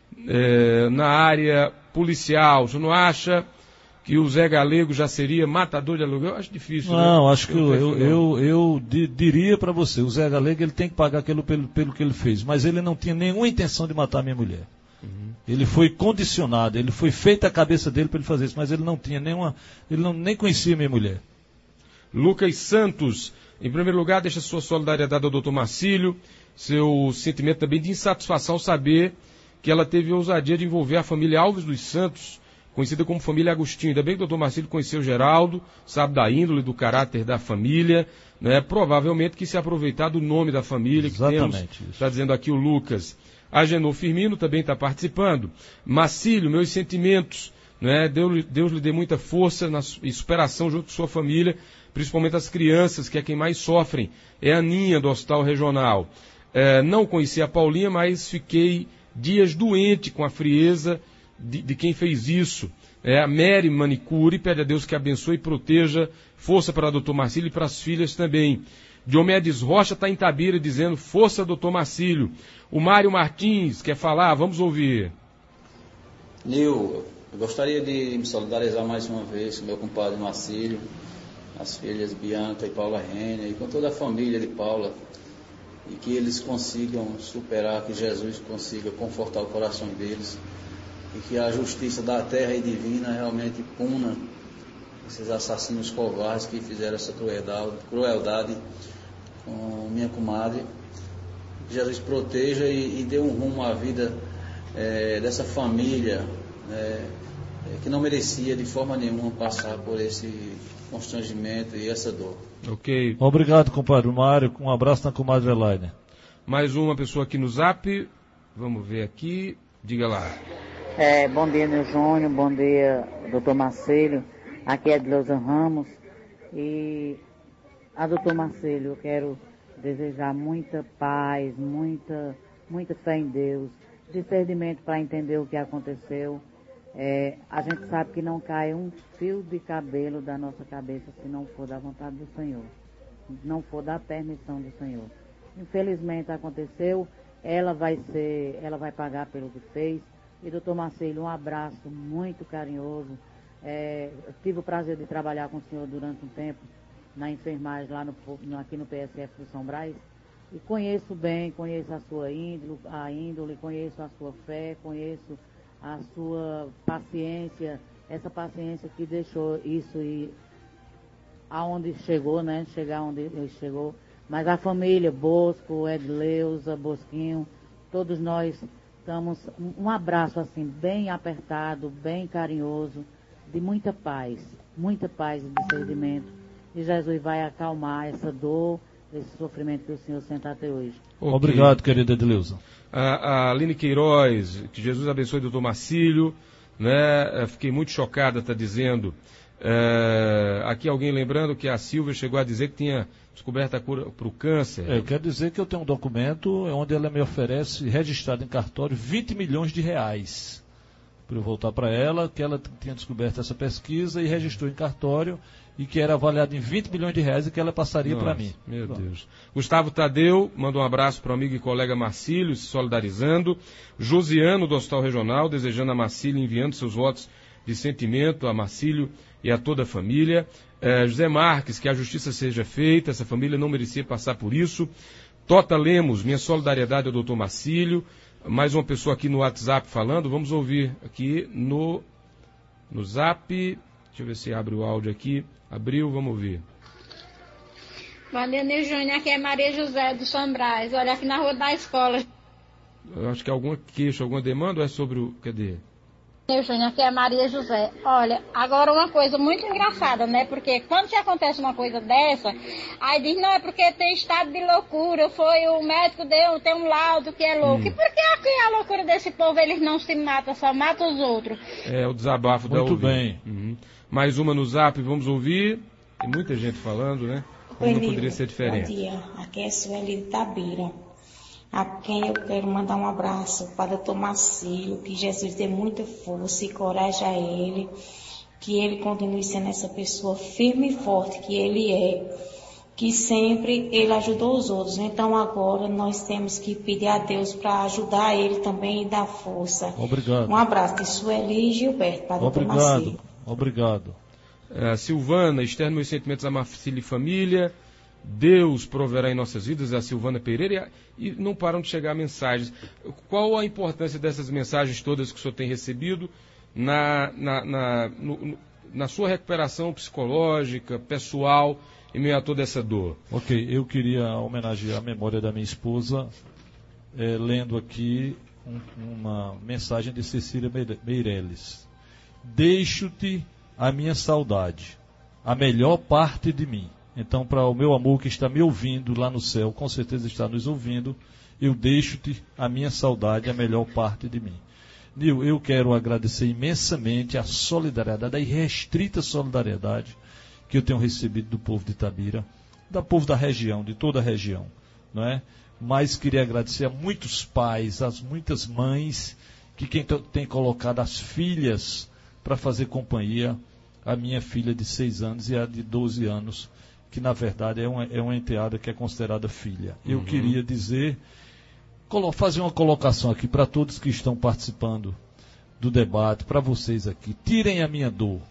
na área policial, você não acha que o Zé Galego já seria matador de aluguel? Acho difícil. Não, né? Acho que eu diria para você, o Zé Galego ele tem que pagar aquilo pelo que ele fez, mas ele não tinha nenhuma intenção de matar minha mulher. Uhum. Ele foi condicionado, ele foi feita a cabeça dele para ele fazer isso, mas ele não tinha nem conhecia minha mulher. Lucas Santos, em primeiro lugar, deixa sua solidariedade ao Dr. Marcílio, seu sentimento também de insatisfação ao saber que ela teve a ousadia de envolver a família Alves dos Santos, conhecida como família Agostinho. Ainda bem que o Dr. Marcílio conheceu Geraldo, sabe da índole, do caráter da família, né? Provavelmente que se aproveitar do nome da família que temos, está dizendo aqui o Lucas. Agenor Firmino também está participando. Marcílio, meus sentimentos, né? Deus lhe dê muita força e superação junto com sua família, principalmente as crianças, que é quem mais sofrem. É a Aninha do Hospital Regional. Não conheci a Paulinha, mas fiquei dias doente com a frieza de quem fez isso. A Mary Manicure pede a Deus que abençoe e proteja, força para o Dr. Marcílio e para as filhas também. Diomedes Rocha está em Tabira dizendo, força Dr. Marcílio. O Mário Martins quer falar, vamos ouvir. Eu gostaria de me solidarizar mais uma vez com meu compadre Marcílio, as filhas Bianca e Paula Renner, e com toda a família de Paula, e que eles consigam superar, que Jesus consiga confortar o coração deles, e que a justiça da terra e divina realmente puna esses assassinos covardes que fizeram essa crueldade com minha comadre. Que Jesus proteja e dê um rumo à vida dessa família que não merecia de forma nenhuma passar por esse constrangimento e essa dor. Ok. Obrigado, compadre Mário. Um abraço na comadre Elaine. Mais uma pessoa aqui no Zap. Vamos ver aqui. Diga lá. Bom dia, meu Júnior. Bom dia, doutor Marcílio. Aqui é Edileuza Ramos. E a doutor Marcílio, eu quero desejar muita paz, muita fé em Deus, discernimento para entender o que aconteceu. A gente sabe que não cai um fio de cabelo da nossa cabeça se não for da vontade do Senhor, não for da permissão do Senhor. Infelizmente aconteceu, ela vai pagar pelo que fez. E doutor Marcílio, um abraço muito carinhoso. Tive o prazer de trabalhar com o senhor durante um tempo na enfermagem lá aqui no PSF do São Brás, E conheço bem, conheço a sua índole, conheço a sua fé, conheço a sua paciência, essa paciência que deixou isso ir aonde chegou, né? Chegar onde ele chegou. Mas a família, Bosco, Edleusa, Bosquinho, todos nós estamos, um abraço assim, bem apertado, bem carinhoso, de muita paz e discernimento. E Jesus vai acalmar essa dor, esse sofrimento que o Senhor senta até hoje. Okay. Obrigado, querida Edleusa. A Aline Queiroz, que Jesus abençoe o doutor Marcílio, né? Fiquei muito chocada, está dizendo. Aqui alguém lembrando que a Silvia chegou a dizer que tinha descoberto a cura para o câncer. Eu quero dizer que eu tenho um documento onde ela me oferece, registrado em cartório, 20 milhões de reais. Para eu voltar para ela, que ela tinha descoberto essa pesquisa e registrou em cartório, e que era avaliado em 20 milhões de reais e que ela passaria para mim. Meu Deus. Gustavo Tadeu manda um abraço para o amigo e colega Marcílio, se solidarizando. Josiano, do Hospital Regional, desejando a Marcílio, enviando seus votos de sentimento a Marcílio e a toda a família. José Marques, que a justiça seja feita, essa família não merecia passar por isso. Tota Lemos, minha solidariedade ao doutor Marcílio. Mais uma pessoa aqui no WhatsApp falando, vamos ouvir aqui no Zap. Deixa eu ver se abre o áudio aqui. Abriu, vamos ouvir. Bom dia, Nil Júnior, aqui é Maria José do São Brás. Olha, aqui na rua da escola. Eu acho que é alguma queixa, alguma demanda ou é sobre o... Cadê? Nil Júnior, aqui é Maria José. Olha, agora uma coisa muito engraçada, né? Porque quando se acontece uma coisa dessa, aí diz, não, é porque tem estado de loucura, foi o médico tem um laudo que é louco. E por que aqui a loucura desse povo, eles não se matam, só matam os outros? É o desabafo da Muito bem. Mais uma no Zap, vamos ouvir. Tem muita gente falando, né? Como não poderia ser diferente. Bom dia, aqui é Sueli de Itabira. A quem eu quero mandar um abraço para o doutor Marcílio, que Jesus dê muita força e coragem a ele, que ele continue sendo essa pessoa firme e forte que ele é, que sempre ele ajudou os outros. Então agora nós temos que pedir a Deus para ajudar ele também e dar força. Obrigado. Um abraço de Sueli e Gilberto para o doutor Marcílio. Obrigado. Silvana, externo meus sentimentos a Marcílio e família. Deus proverá em nossas vidas, a Silvana Pereira, e não param de chegar mensagens. Qual a importância dessas mensagens todas que o senhor tem recebido na sua recuperação psicológica, pessoal, em meio a toda essa dor? Ok, eu queria homenagear a memória da minha esposa, lendo aqui uma mensagem de Cecília Meirelles. Deixo-te a minha saudade, a melhor parte de mim. Então, para o meu amor que está me ouvindo lá no céu, com certeza está nos ouvindo, eu deixo-te a minha saudade, a melhor parte de mim. Nil, eu quero agradecer imensamente a solidariedade, a irrestrita solidariedade que eu tenho recebido do povo de Itabira, do povo da região, de toda a região, não é? Mas queria agradecer a muitos pais, às muitas mães, que tem colocado as filhas para fazer companhia, a minha filha de 6 anos e a de 12 anos, que na verdade é uma enteada que é considerada filha. Eu queria dizer, fazer uma colocação aqui para todos que estão participando do debate, para vocês aqui. Tirem a minha dor,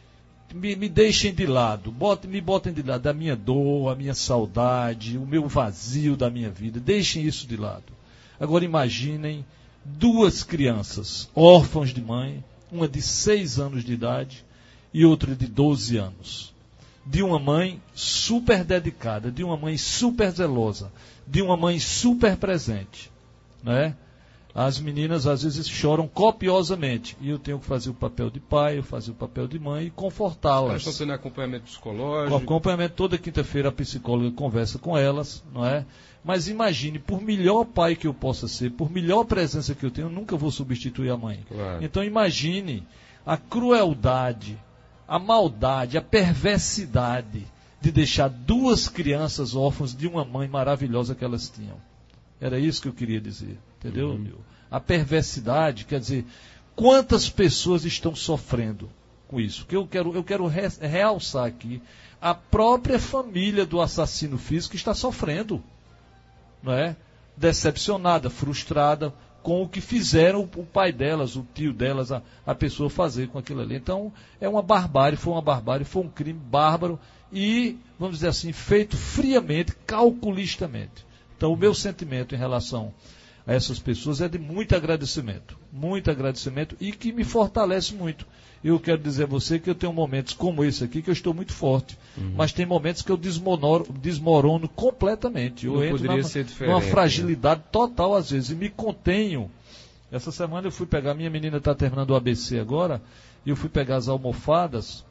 me deixem de lado, me botem de lado a minha dor, a minha saudade, o meu vazio da minha vida. Deixem isso de lado. Agora imaginem 2 crianças órfãos de mãe, uma de 6 anos de idade e outra de 12 anos. De uma mãe super dedicada, de uma mãe super zelosa, de uma mãe super presente, né? As meninas às vezes choram copiosamente, e eu tenho que fazer o papel de pai, eu fazer o papel de mãe e confortá-las. Elas estão tendo acompanhamento psicológico? Com acompanhamento, toda quinta-feira a psicóloga conversa com elas, não é? Mas imagine, por melhor pai que eu possa ser, por melhor presença que eu tenho, eu nunca vou substituir a mãe. Claro. Então imagine a crueldade, a maldade, a perversidade de deixar 2 crianças órfãs de uma mãe maravilhosa que elas tinham. Era isso que eu queria dizer, entendeu? A perversidade, quer dizer, quantas pessoas estão sofrendo com isso? Que eu quero realçar aqui, a própria família do assassino físico está sofrendo, não é? Decepcionada, frustrada com o que fizeram o pai delas, o tio delas, a pessoa fazer com aquilo ali. Então, é uma barbárie, foi um crime bárbaro e, vamos dizer assim, feito friamente, calculistamente. Então, Então, o meu sentimento em relação a essas pessoas é de muito agradecimento e que me fortalece muito. Eu quero dizer a você que eu tenho momentos como esse aqui que eu estou muito forte, mas tem momentos que eu desmorono completamente. Eu entro numa fragilidade total às vezes e me contenho. Essa semana eu fui pegar, minha menina está terminando o ABC agora, e eu fui pegar as almofadas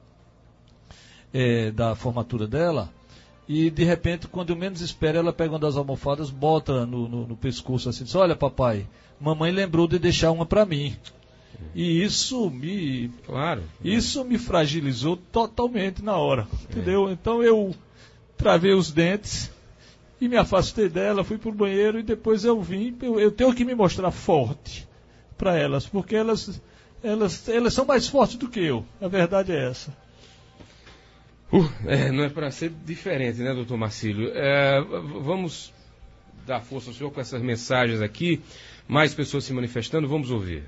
da formatura dela, e de repente, quando eu menos espero, ela pega uma das almofadas, bota no pescoço assim, diz: olha papai, mamãe lembrou de deixar uma para mim. E isso me fragilizou totalmente na hora, entendeu? Então eu travei os dentes e me afastei dela, fui pro banheiro e depois eu vim. Eu tenho que me mostrar forte para elas, porque elas são mais fortes do que eu. A verdade é essa. Não é para ser diferente, né, doutor Marcílio? Vamos dar força ao senhor com essas mensagens aqui. Mais pessoas se manifestando, vamos ouvir.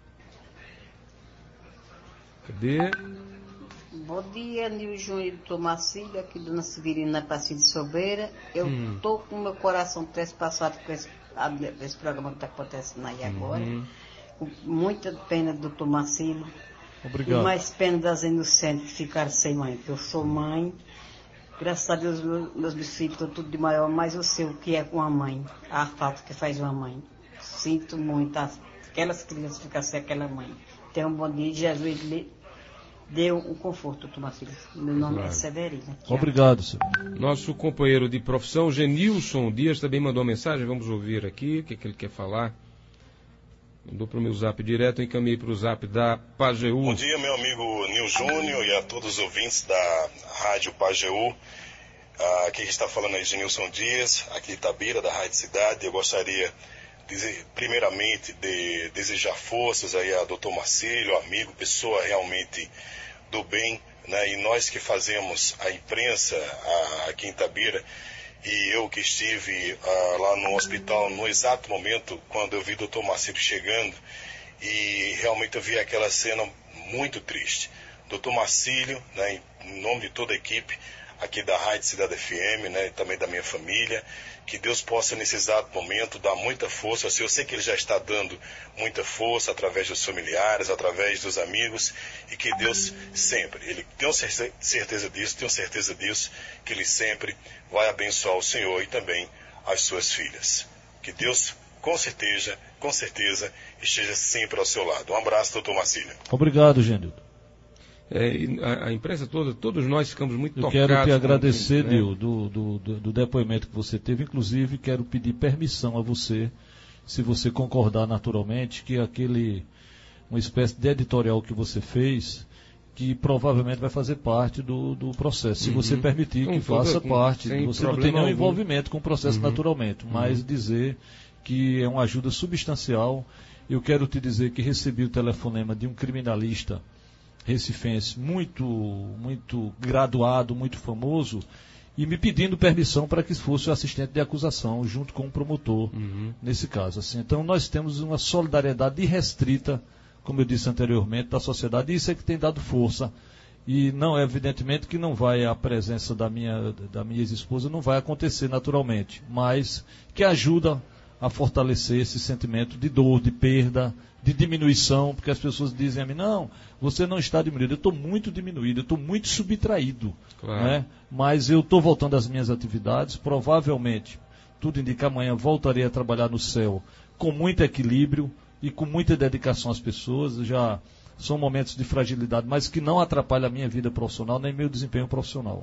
Cadê? Bom dia, Nil Júnior e doutor Marcílio, aqui Dona Severina Passinho de Sobeira. Eu estou com o meu coração trespassado com esse programa que está acontecendo aí agora. Com muita pena do doutor Marcílio. Obrigado. E mais pena das inocentes que ficaram sem mãe, porque eu sou mãe. Graças a Deus, meus filhos estão tudo de maior, mas eu sei o que é uma mãe, a falta que faz uma mãe. Sinto muito aquelas crianças ficarem sem aquela mãe. Tenha um bom dia, Jesus lhe deu um conforto, doutor Marcílio. Meu nome é Severina. Obrigado, senhor. Nosso companheiro de profissão, Genilson Dias, também mandou uma mensagem. Vamos ouvir aqui o que ele quer falar. Mandou para o meu zap direto, encaminhei para o zap da Pajeú. Bom dia, meu amigo Nil Júnior e a todos os ouvintes da Rádio Pajeú. Aqui está falando aí Genilson Dias, aqui de Itabira, da Rádio Cidade. Eu gostaria, primeiramente, de desejar forças aí a doutor Marcílio, amigo, pessoa realmente do bem, né? E nós que fazemos a imprensa aqui em Itabira, e eu que estive lá no hospital no exato momento quando eu vi o doutor Marcílio chegando, e realmente eu vi aquela cena muito triste. Doutor Marcílio, né, em nome de toda a equipe aqui da Rádio Cidade FM, né, e também da minha família, que Deus possa nesse exato momento dar muita força. Eu sei que Ele já está dando muita força através dos familiares, através dos amigos, e que Deus sempre, Ele tenho certeza disso, que Ele sempre vai abençoar o Senhor e também as suas filhas. Que Deus, com certeza, esteja sempre ao seu lado. Um abraço, doutor Marcílio. Obrigado, Gênildo. A imprensa toda, todos nós ficamos muito tocados. Eu quero te agradecer, Nil, do depoimento que você teve. Inclusive, quero pedir permissão a você, se você concordar naturalmente, que uma espécie de editorial que você fez, que provavelmente vai fazer parte do processo. Se você permitir que faça parte, você não tem nenhum envolvimento com o processo naturalmente, mas dizer que é uma ajuda substancial. Eu quero te dizer que recebi o telefonema de um criminalista recifense muito graduado, muito famoso, e me pedindo permissão para que fosse o assistente de acusação junto com o promotor nesse caso. Assim, então nós temos uma solidariedade irrestrita, como eu disse anteriormente, da sociedade, e isso é que tem dado força. E não, evidentemente que não vai, a presença da minha ex-esposa não vai acontecer naturalmente, mas que ajuda a fortalecer esse sentimento de dor, de perda, de diminuição, porque as pessoas dizem a mim: não, você não está diminuído. Eu estou muito diminuído, eu estou muito subtraído, claro, né? Mas eu estou voltando às minhas atividades, provavelmente, tudo indica, amanhã voltarei a trabalhar no céu com muito equilíbrio e com muita dedicação às pessoas. Já são momentos de fragilidade, mas que não atrapalham a minha vida profissional, nem meu desempenho profissional.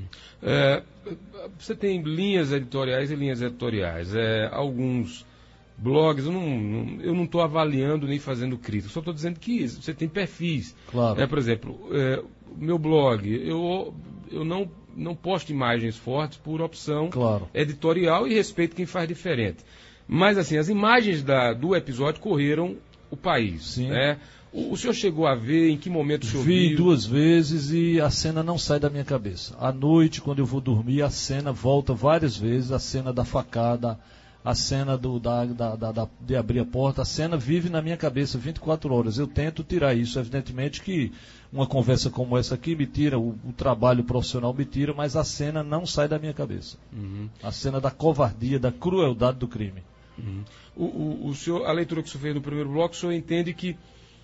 Você tem linhas editoriais e linhas editoriais. Alguns blogs, eu não estou avaliando nem fazendo crítica, só estou dizendo que você tem perfis. Claro. Por exemplo, o meu blog, eu não posto imagens fortes por opção editorial e respeito quem faz diferente. Mas assim, as imagens do episódio correram o país. Sim. Né? O senhor chegou a ver em que momento o senhor Vi viu? 2 vezes e a cena não sai da minha cabeça. À noite, quando eu vou dormir, a cena volta várias vezes, a cena da facada, a cena de abrir a porta, a cena vive na minha cabeça 24 horas. Eu tento tirar isso. Evidentemente que uma conversa como essa aqui me tira, o trabalho profissional me tira, mas a cena não sai da minha cabeça. A cena da covardia, da crueldade do crime. O senhor, a leitura que o senhor fez no primeiro bloco, o senhor entende que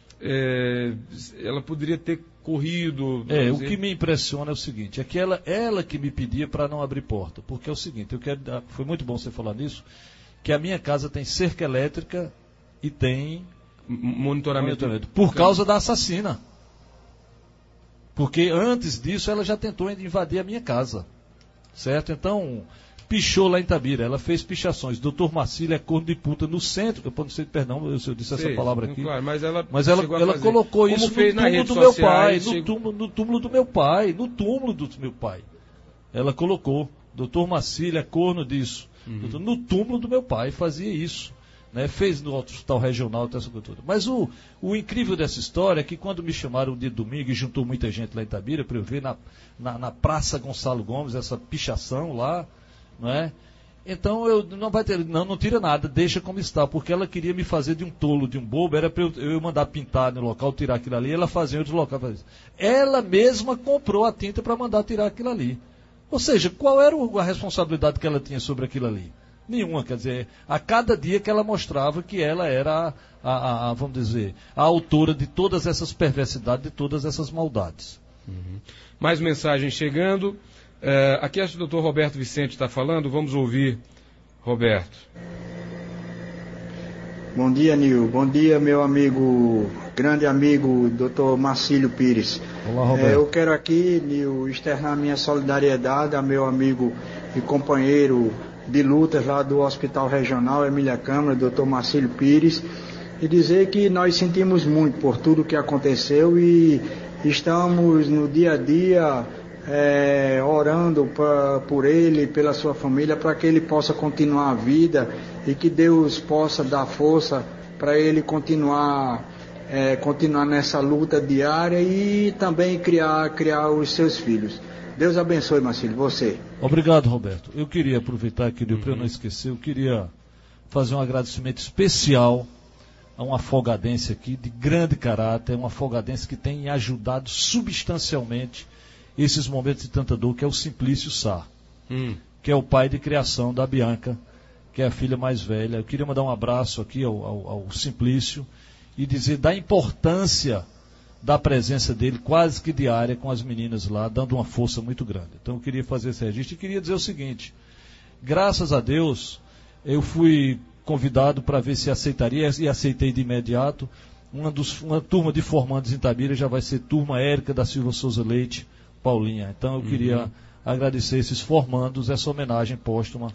ela poderia ter corrido... O que me impressiona é o seguinte, é que ela que me pedia para não abrir porta, porque é o seguinte, foi muito bom você falar nisso, que a minha casa tem cerca elétrica e tem monitoramento por causa da assassina. Porque antes disso ela já tentou invadir a minha casa, certo? Então... pichou lá em Itabira, ela fez pichações. Doutor Marcílio é corno de puta no centro, eu não sei, perdão, eu disse essa palavra aqui. Claro, mas ela colocou isso no túmulo do meu pai, no túmulo do meu pai, no túmulo do meu pai. Ela colocou, doutor Marcílio é corno disso. No túmulo do meu pai fazia isso. Né? Fez no hospital regional, essa coisa toda. Mas o incrível dessa história é que quando me chamaram de domingo e juntou muita gente lá em Itabira para eu ver na Praça Gonçalo Gomes, essa pichação lá, não é? Então não tira nada, deixa como está, porque ela queria me fazer de um tolo, de um bobo, era para eu mandar pintar no local, tirar aquilo ali, ela fazia em outro local. Ela mesma comprou a tinta para mandar tirar aquilo ali. Ou seja, qual era a responsabilidade que ela tinha sobre aquilo ali? Nenhuma, quer dizer, a cada dia que ela mostrava que ela era vamos dizer, a autora de todas essas perversidades, de todas essas maldades. Mais mensagens chegando. Aqui acho que o doutor Roberto Vicente está falando, vamos ouvir, Roberto. Bom dia, Nil. Bom dia, meu amigo, grande amigo, doutor Marcílio Pires. Olá, Roberto. Eu quero aqui, Nil, externar minha solidariedade a meu amigo e companheiro de lutas lá do Hospital Regional Emília Câmara, doutor Marcílio Pires, e dizer que nós sentimos muito por tudo que aconteceu e estamos no dia a dia orando por ele, pela sua família, para que ele possa continuar a vida e que Deus possa dar força para ele continuar nessa luta diária e também criar os seus filhos. Deus abençoe, Marcílio, você. Obrigado, Roberto. Eu queria aproveitar aqui, para eu não esquecer, eu queria fazer um agradecimento especial a um afogadense aqui de grande caráter, um afogadense que tem ajudado substancialmente esses momentos de tanta dor, que é o Simplício Sá, que é o pai de criação da Bianca, que é a filha mais velha. Eu queria mandar um abraço aqui ao Simplício e dizer da importância da presença dele quase que diária com as meninas lá, dando uma força muito grande. Então eu queria fazer esse registro e queria dizer o seguinte, graças a Deus eu fui convidado para ver se aceitaria e aceitei de imediato. Uma turma de formandos em Itabira já vai ser turma Érica da Silva Souza Leite, Paulinha. Então eu queria agradecer esses formandos, essa homenagem póstuma.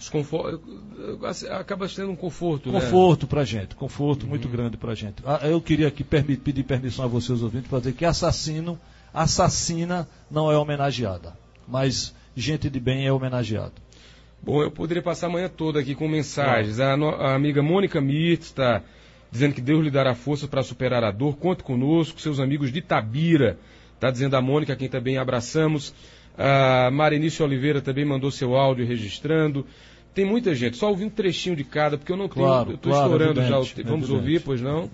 Acaba sendo um conforto, conforto, né? Pra gente, conforto muito grande pra gente. Eu queria aqui pedir permissão a vocês ouvintes para dizer que assassina não é homenageada, mas gente de bem é homenageada. Bom, eu poderia passar a manhã toda aqui com mensagens. A amiga Mônica Mirtz está dizendo que Deus lhe dará força para superar a dor. Conte conosco, seus amigos de Itabira. Está dizendo a Mônica, a quem também abraçamos. A Marenice Oliveira também mandou seu áudio registrando. Tem muita gente, só ouvindo um trechinho de cada, porque eu não tenho. Eu estou estourando já o tempo. Vamos ouvir, pois não?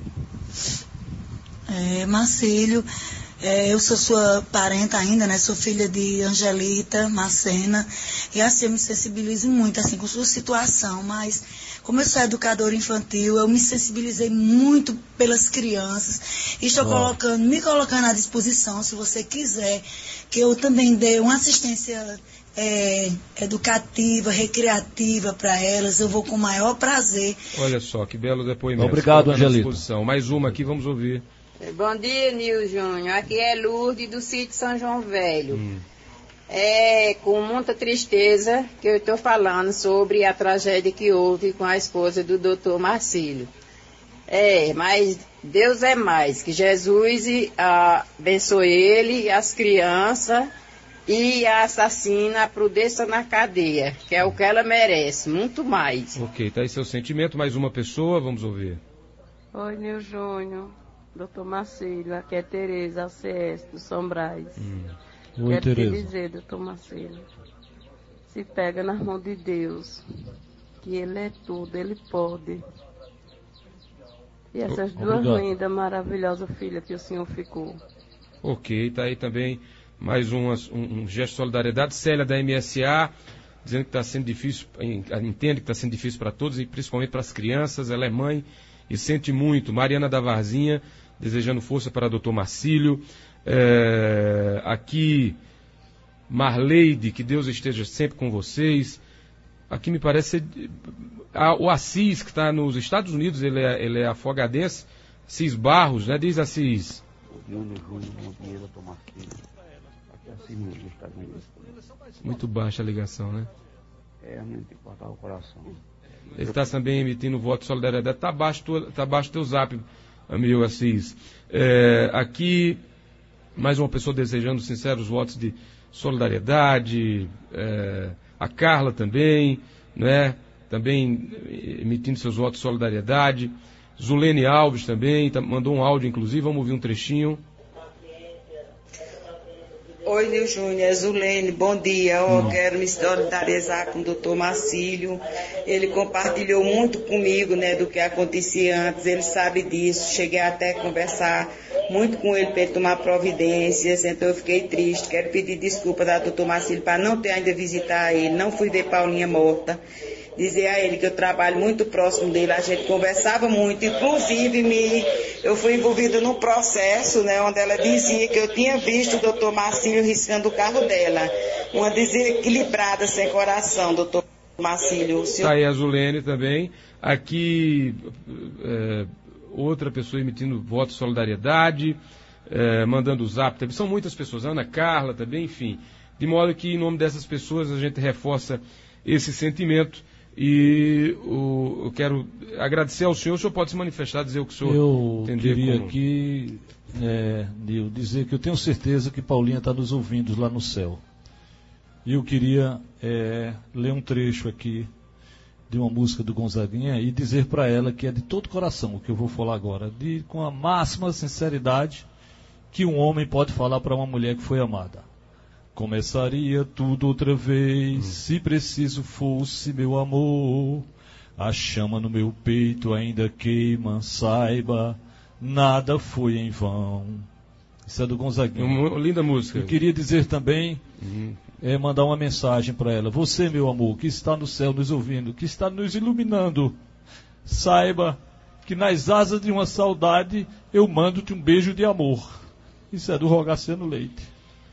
Marcílio, eu sou sua parenta ainda, né? Sou filha de Angelita Macena. E assim, eu me sensibilizo muito assim, com sua situação, mas como eu sou educadora infantil, eu me sensibilizei muito pelas crianças. E estou me colocando à disposição, se você quiser, que eu também dê uma assistência educativa, recreativa para elas. Eu vou com o maior prazer. Olha só, que belo depoimento. Obrigado, Angelita. Mais uma aqui, vamos ouvir. Bom dia, Nil Júnior. Aqui é Lourdes, do sítio São João Velho. É com muita tristeza que eu estou falando sobre a tragédia que houve com a esposa do doutor Marcílio. Mas Deus é mais, que Jesus abençoe ele, as crianças e a assassina desça na cadeia, que é o que ela merece, muito mais. Ok, tá aí seu sentimento. Mais uma pessoa, vamos ouvir. Oi, Nil Júnior, doutor Marcílio, aqui é Tereza, ACS, do São Brás. Oi, Quero Tereza. te dizer, doutor Marcílio, se pega nas mãos de Deus, que Ele é tudo, Ele pode. E essas duas lindas, maravilhosas filhas que o senhor ficou. Ok, tá aí também mais um gesto de solidariedade. Célia da MSA, dizendo que está sendo difícil, entende que está sendo difícil para todos e principalmente para as crianças. Ela é mãe e sente muito. Mariana da Varzinha, desejando força para Dr. Marcílio. Aqui, Marleide, que Deus esteja sempre com vocês. Aqui me parece ser o Assis, que está nos Estados Unidos, ele é afogadense. Assis Barros, né? Diz Assis. Muito baixa a ligação, né? Realmente cortar o coração. Ele está também emitindo voto de solidariedade. Está baixo o teu zap, amigo Assis. Aqui, mais uma pessoa desejando sinceros votos de solidariedade. A Carla também, né? Também emitindo seus votos de solidariedade. Zulene Alves também, mandou um áudio, inclusive, vamos ouvir um trechinho. Oi, Nil Júnior, é Zulene, bom dia. Eu quero me solidarizar com o doutor Marcílio. Ele compartilhou muito comigo, né, do que acontecia antes, ele sabe disso. Cheguei até a conversar muito com ele para ele tomar providências, então eu fiquei triste. Quero pedir desculpas ao doutor Marcílio para não ter ainda visitar ele, não fui ver Paulinha morta. Dizer a ele que eu trabalho muito próximo dele, a gente conversava muito, inclusive eu fui envolvida num processo, né, onde ela dizia que eu tinha visto o doutor Marcílio riscando o carro dela. Uma desequilibrada sem coração, doutor Marcílio. Está aí a Zulene também. Aqui, outra pessoa emitindo voto de solidariedade, mandando o zap também. São muitas pessoas, Ana Carla também, enfim. De modo que, em nome dessas pessoas, a gente reforça esse sentimento. E eu quero agradecer ao senhor. O senhor pode se manifestar, dizer o que o senhor entender. Eu queria aqui, Nil, dizer que eu tenho certeza que Paulinha está nos ouvindo lá no céu. E eu queria ler um trecho aqui de uma música do Gonzaguinha e dizer para ela que é de todo coração o que eu vou falar agora, com a máxima sinceridade que um homem pode falar para uma mulher que foi amada. Começaria tudo outra vez, se preciso fosse, meu amor. A chama no meu peito ainda queima, saiba, nada foi em vão. Isso é do Gonzaguinha. Uma linda música. Eu queria dizer também, mandar uma mensagem para ela. Você, meu amor, que está no céu nos ouvindo, que está nos iluminando, saiba que nas asas de uma saudade eu mando-te um beijo de amor. Isso é do Rogaciano Leite.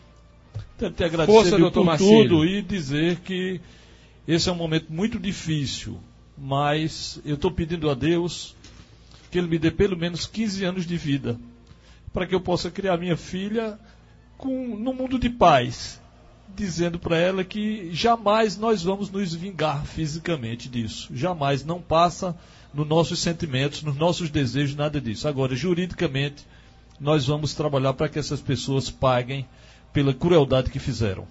Quero te agradecer por tudo e dizer que esse é um momento muito difícil, mas eu estou pedindo a Deus que Ele me dê pelo menos 15 anos de vida, para que eu possa criar minha filha num mundo de paz, dizendo para ela que jamais nós vamos nos vingar fisicamente disso, jamais, não passa nos nossos sentimentos, nos nossos desejos, nada disso. Agora, juridicamente, nós vamos trabalhar para que essas pessoas paguem pela crueldade que fizeram.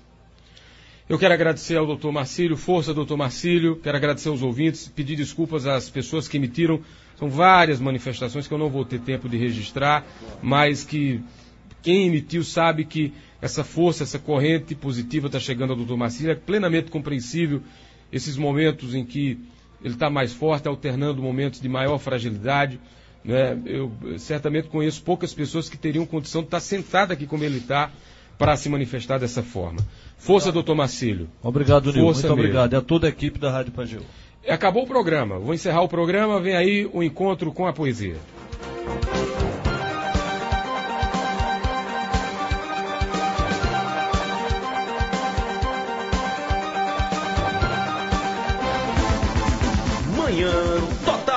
Eu quero agradecer ao Dr. Marcílio, força Dr. Marcílio, quero agradecer aos ouvintes, pedir desculpas às pessoas que emitiram, são várias manifestações que eu não vou ter tempo de registrar, mas que quem emitiu sabe que essa força, essa corrente positiva está chegando ao Dr. Marcílio, é plenamente compreensível esses momentos em que ele está mais forte, alternando momentos de maior fragilidade, né? Eu certamente conheço poucas pessoas que teriam condição de estar sentado aqui como ele está, para se manifestar dessa forma. Força, doutor Marcílio. Obrigado, Nil. Muito obrigado. E a toda a equipe da Rádio Pajeú. Acabou o programa. Vou encerrar o programa. Vem aí o encontro com a poesia. Manhã Total.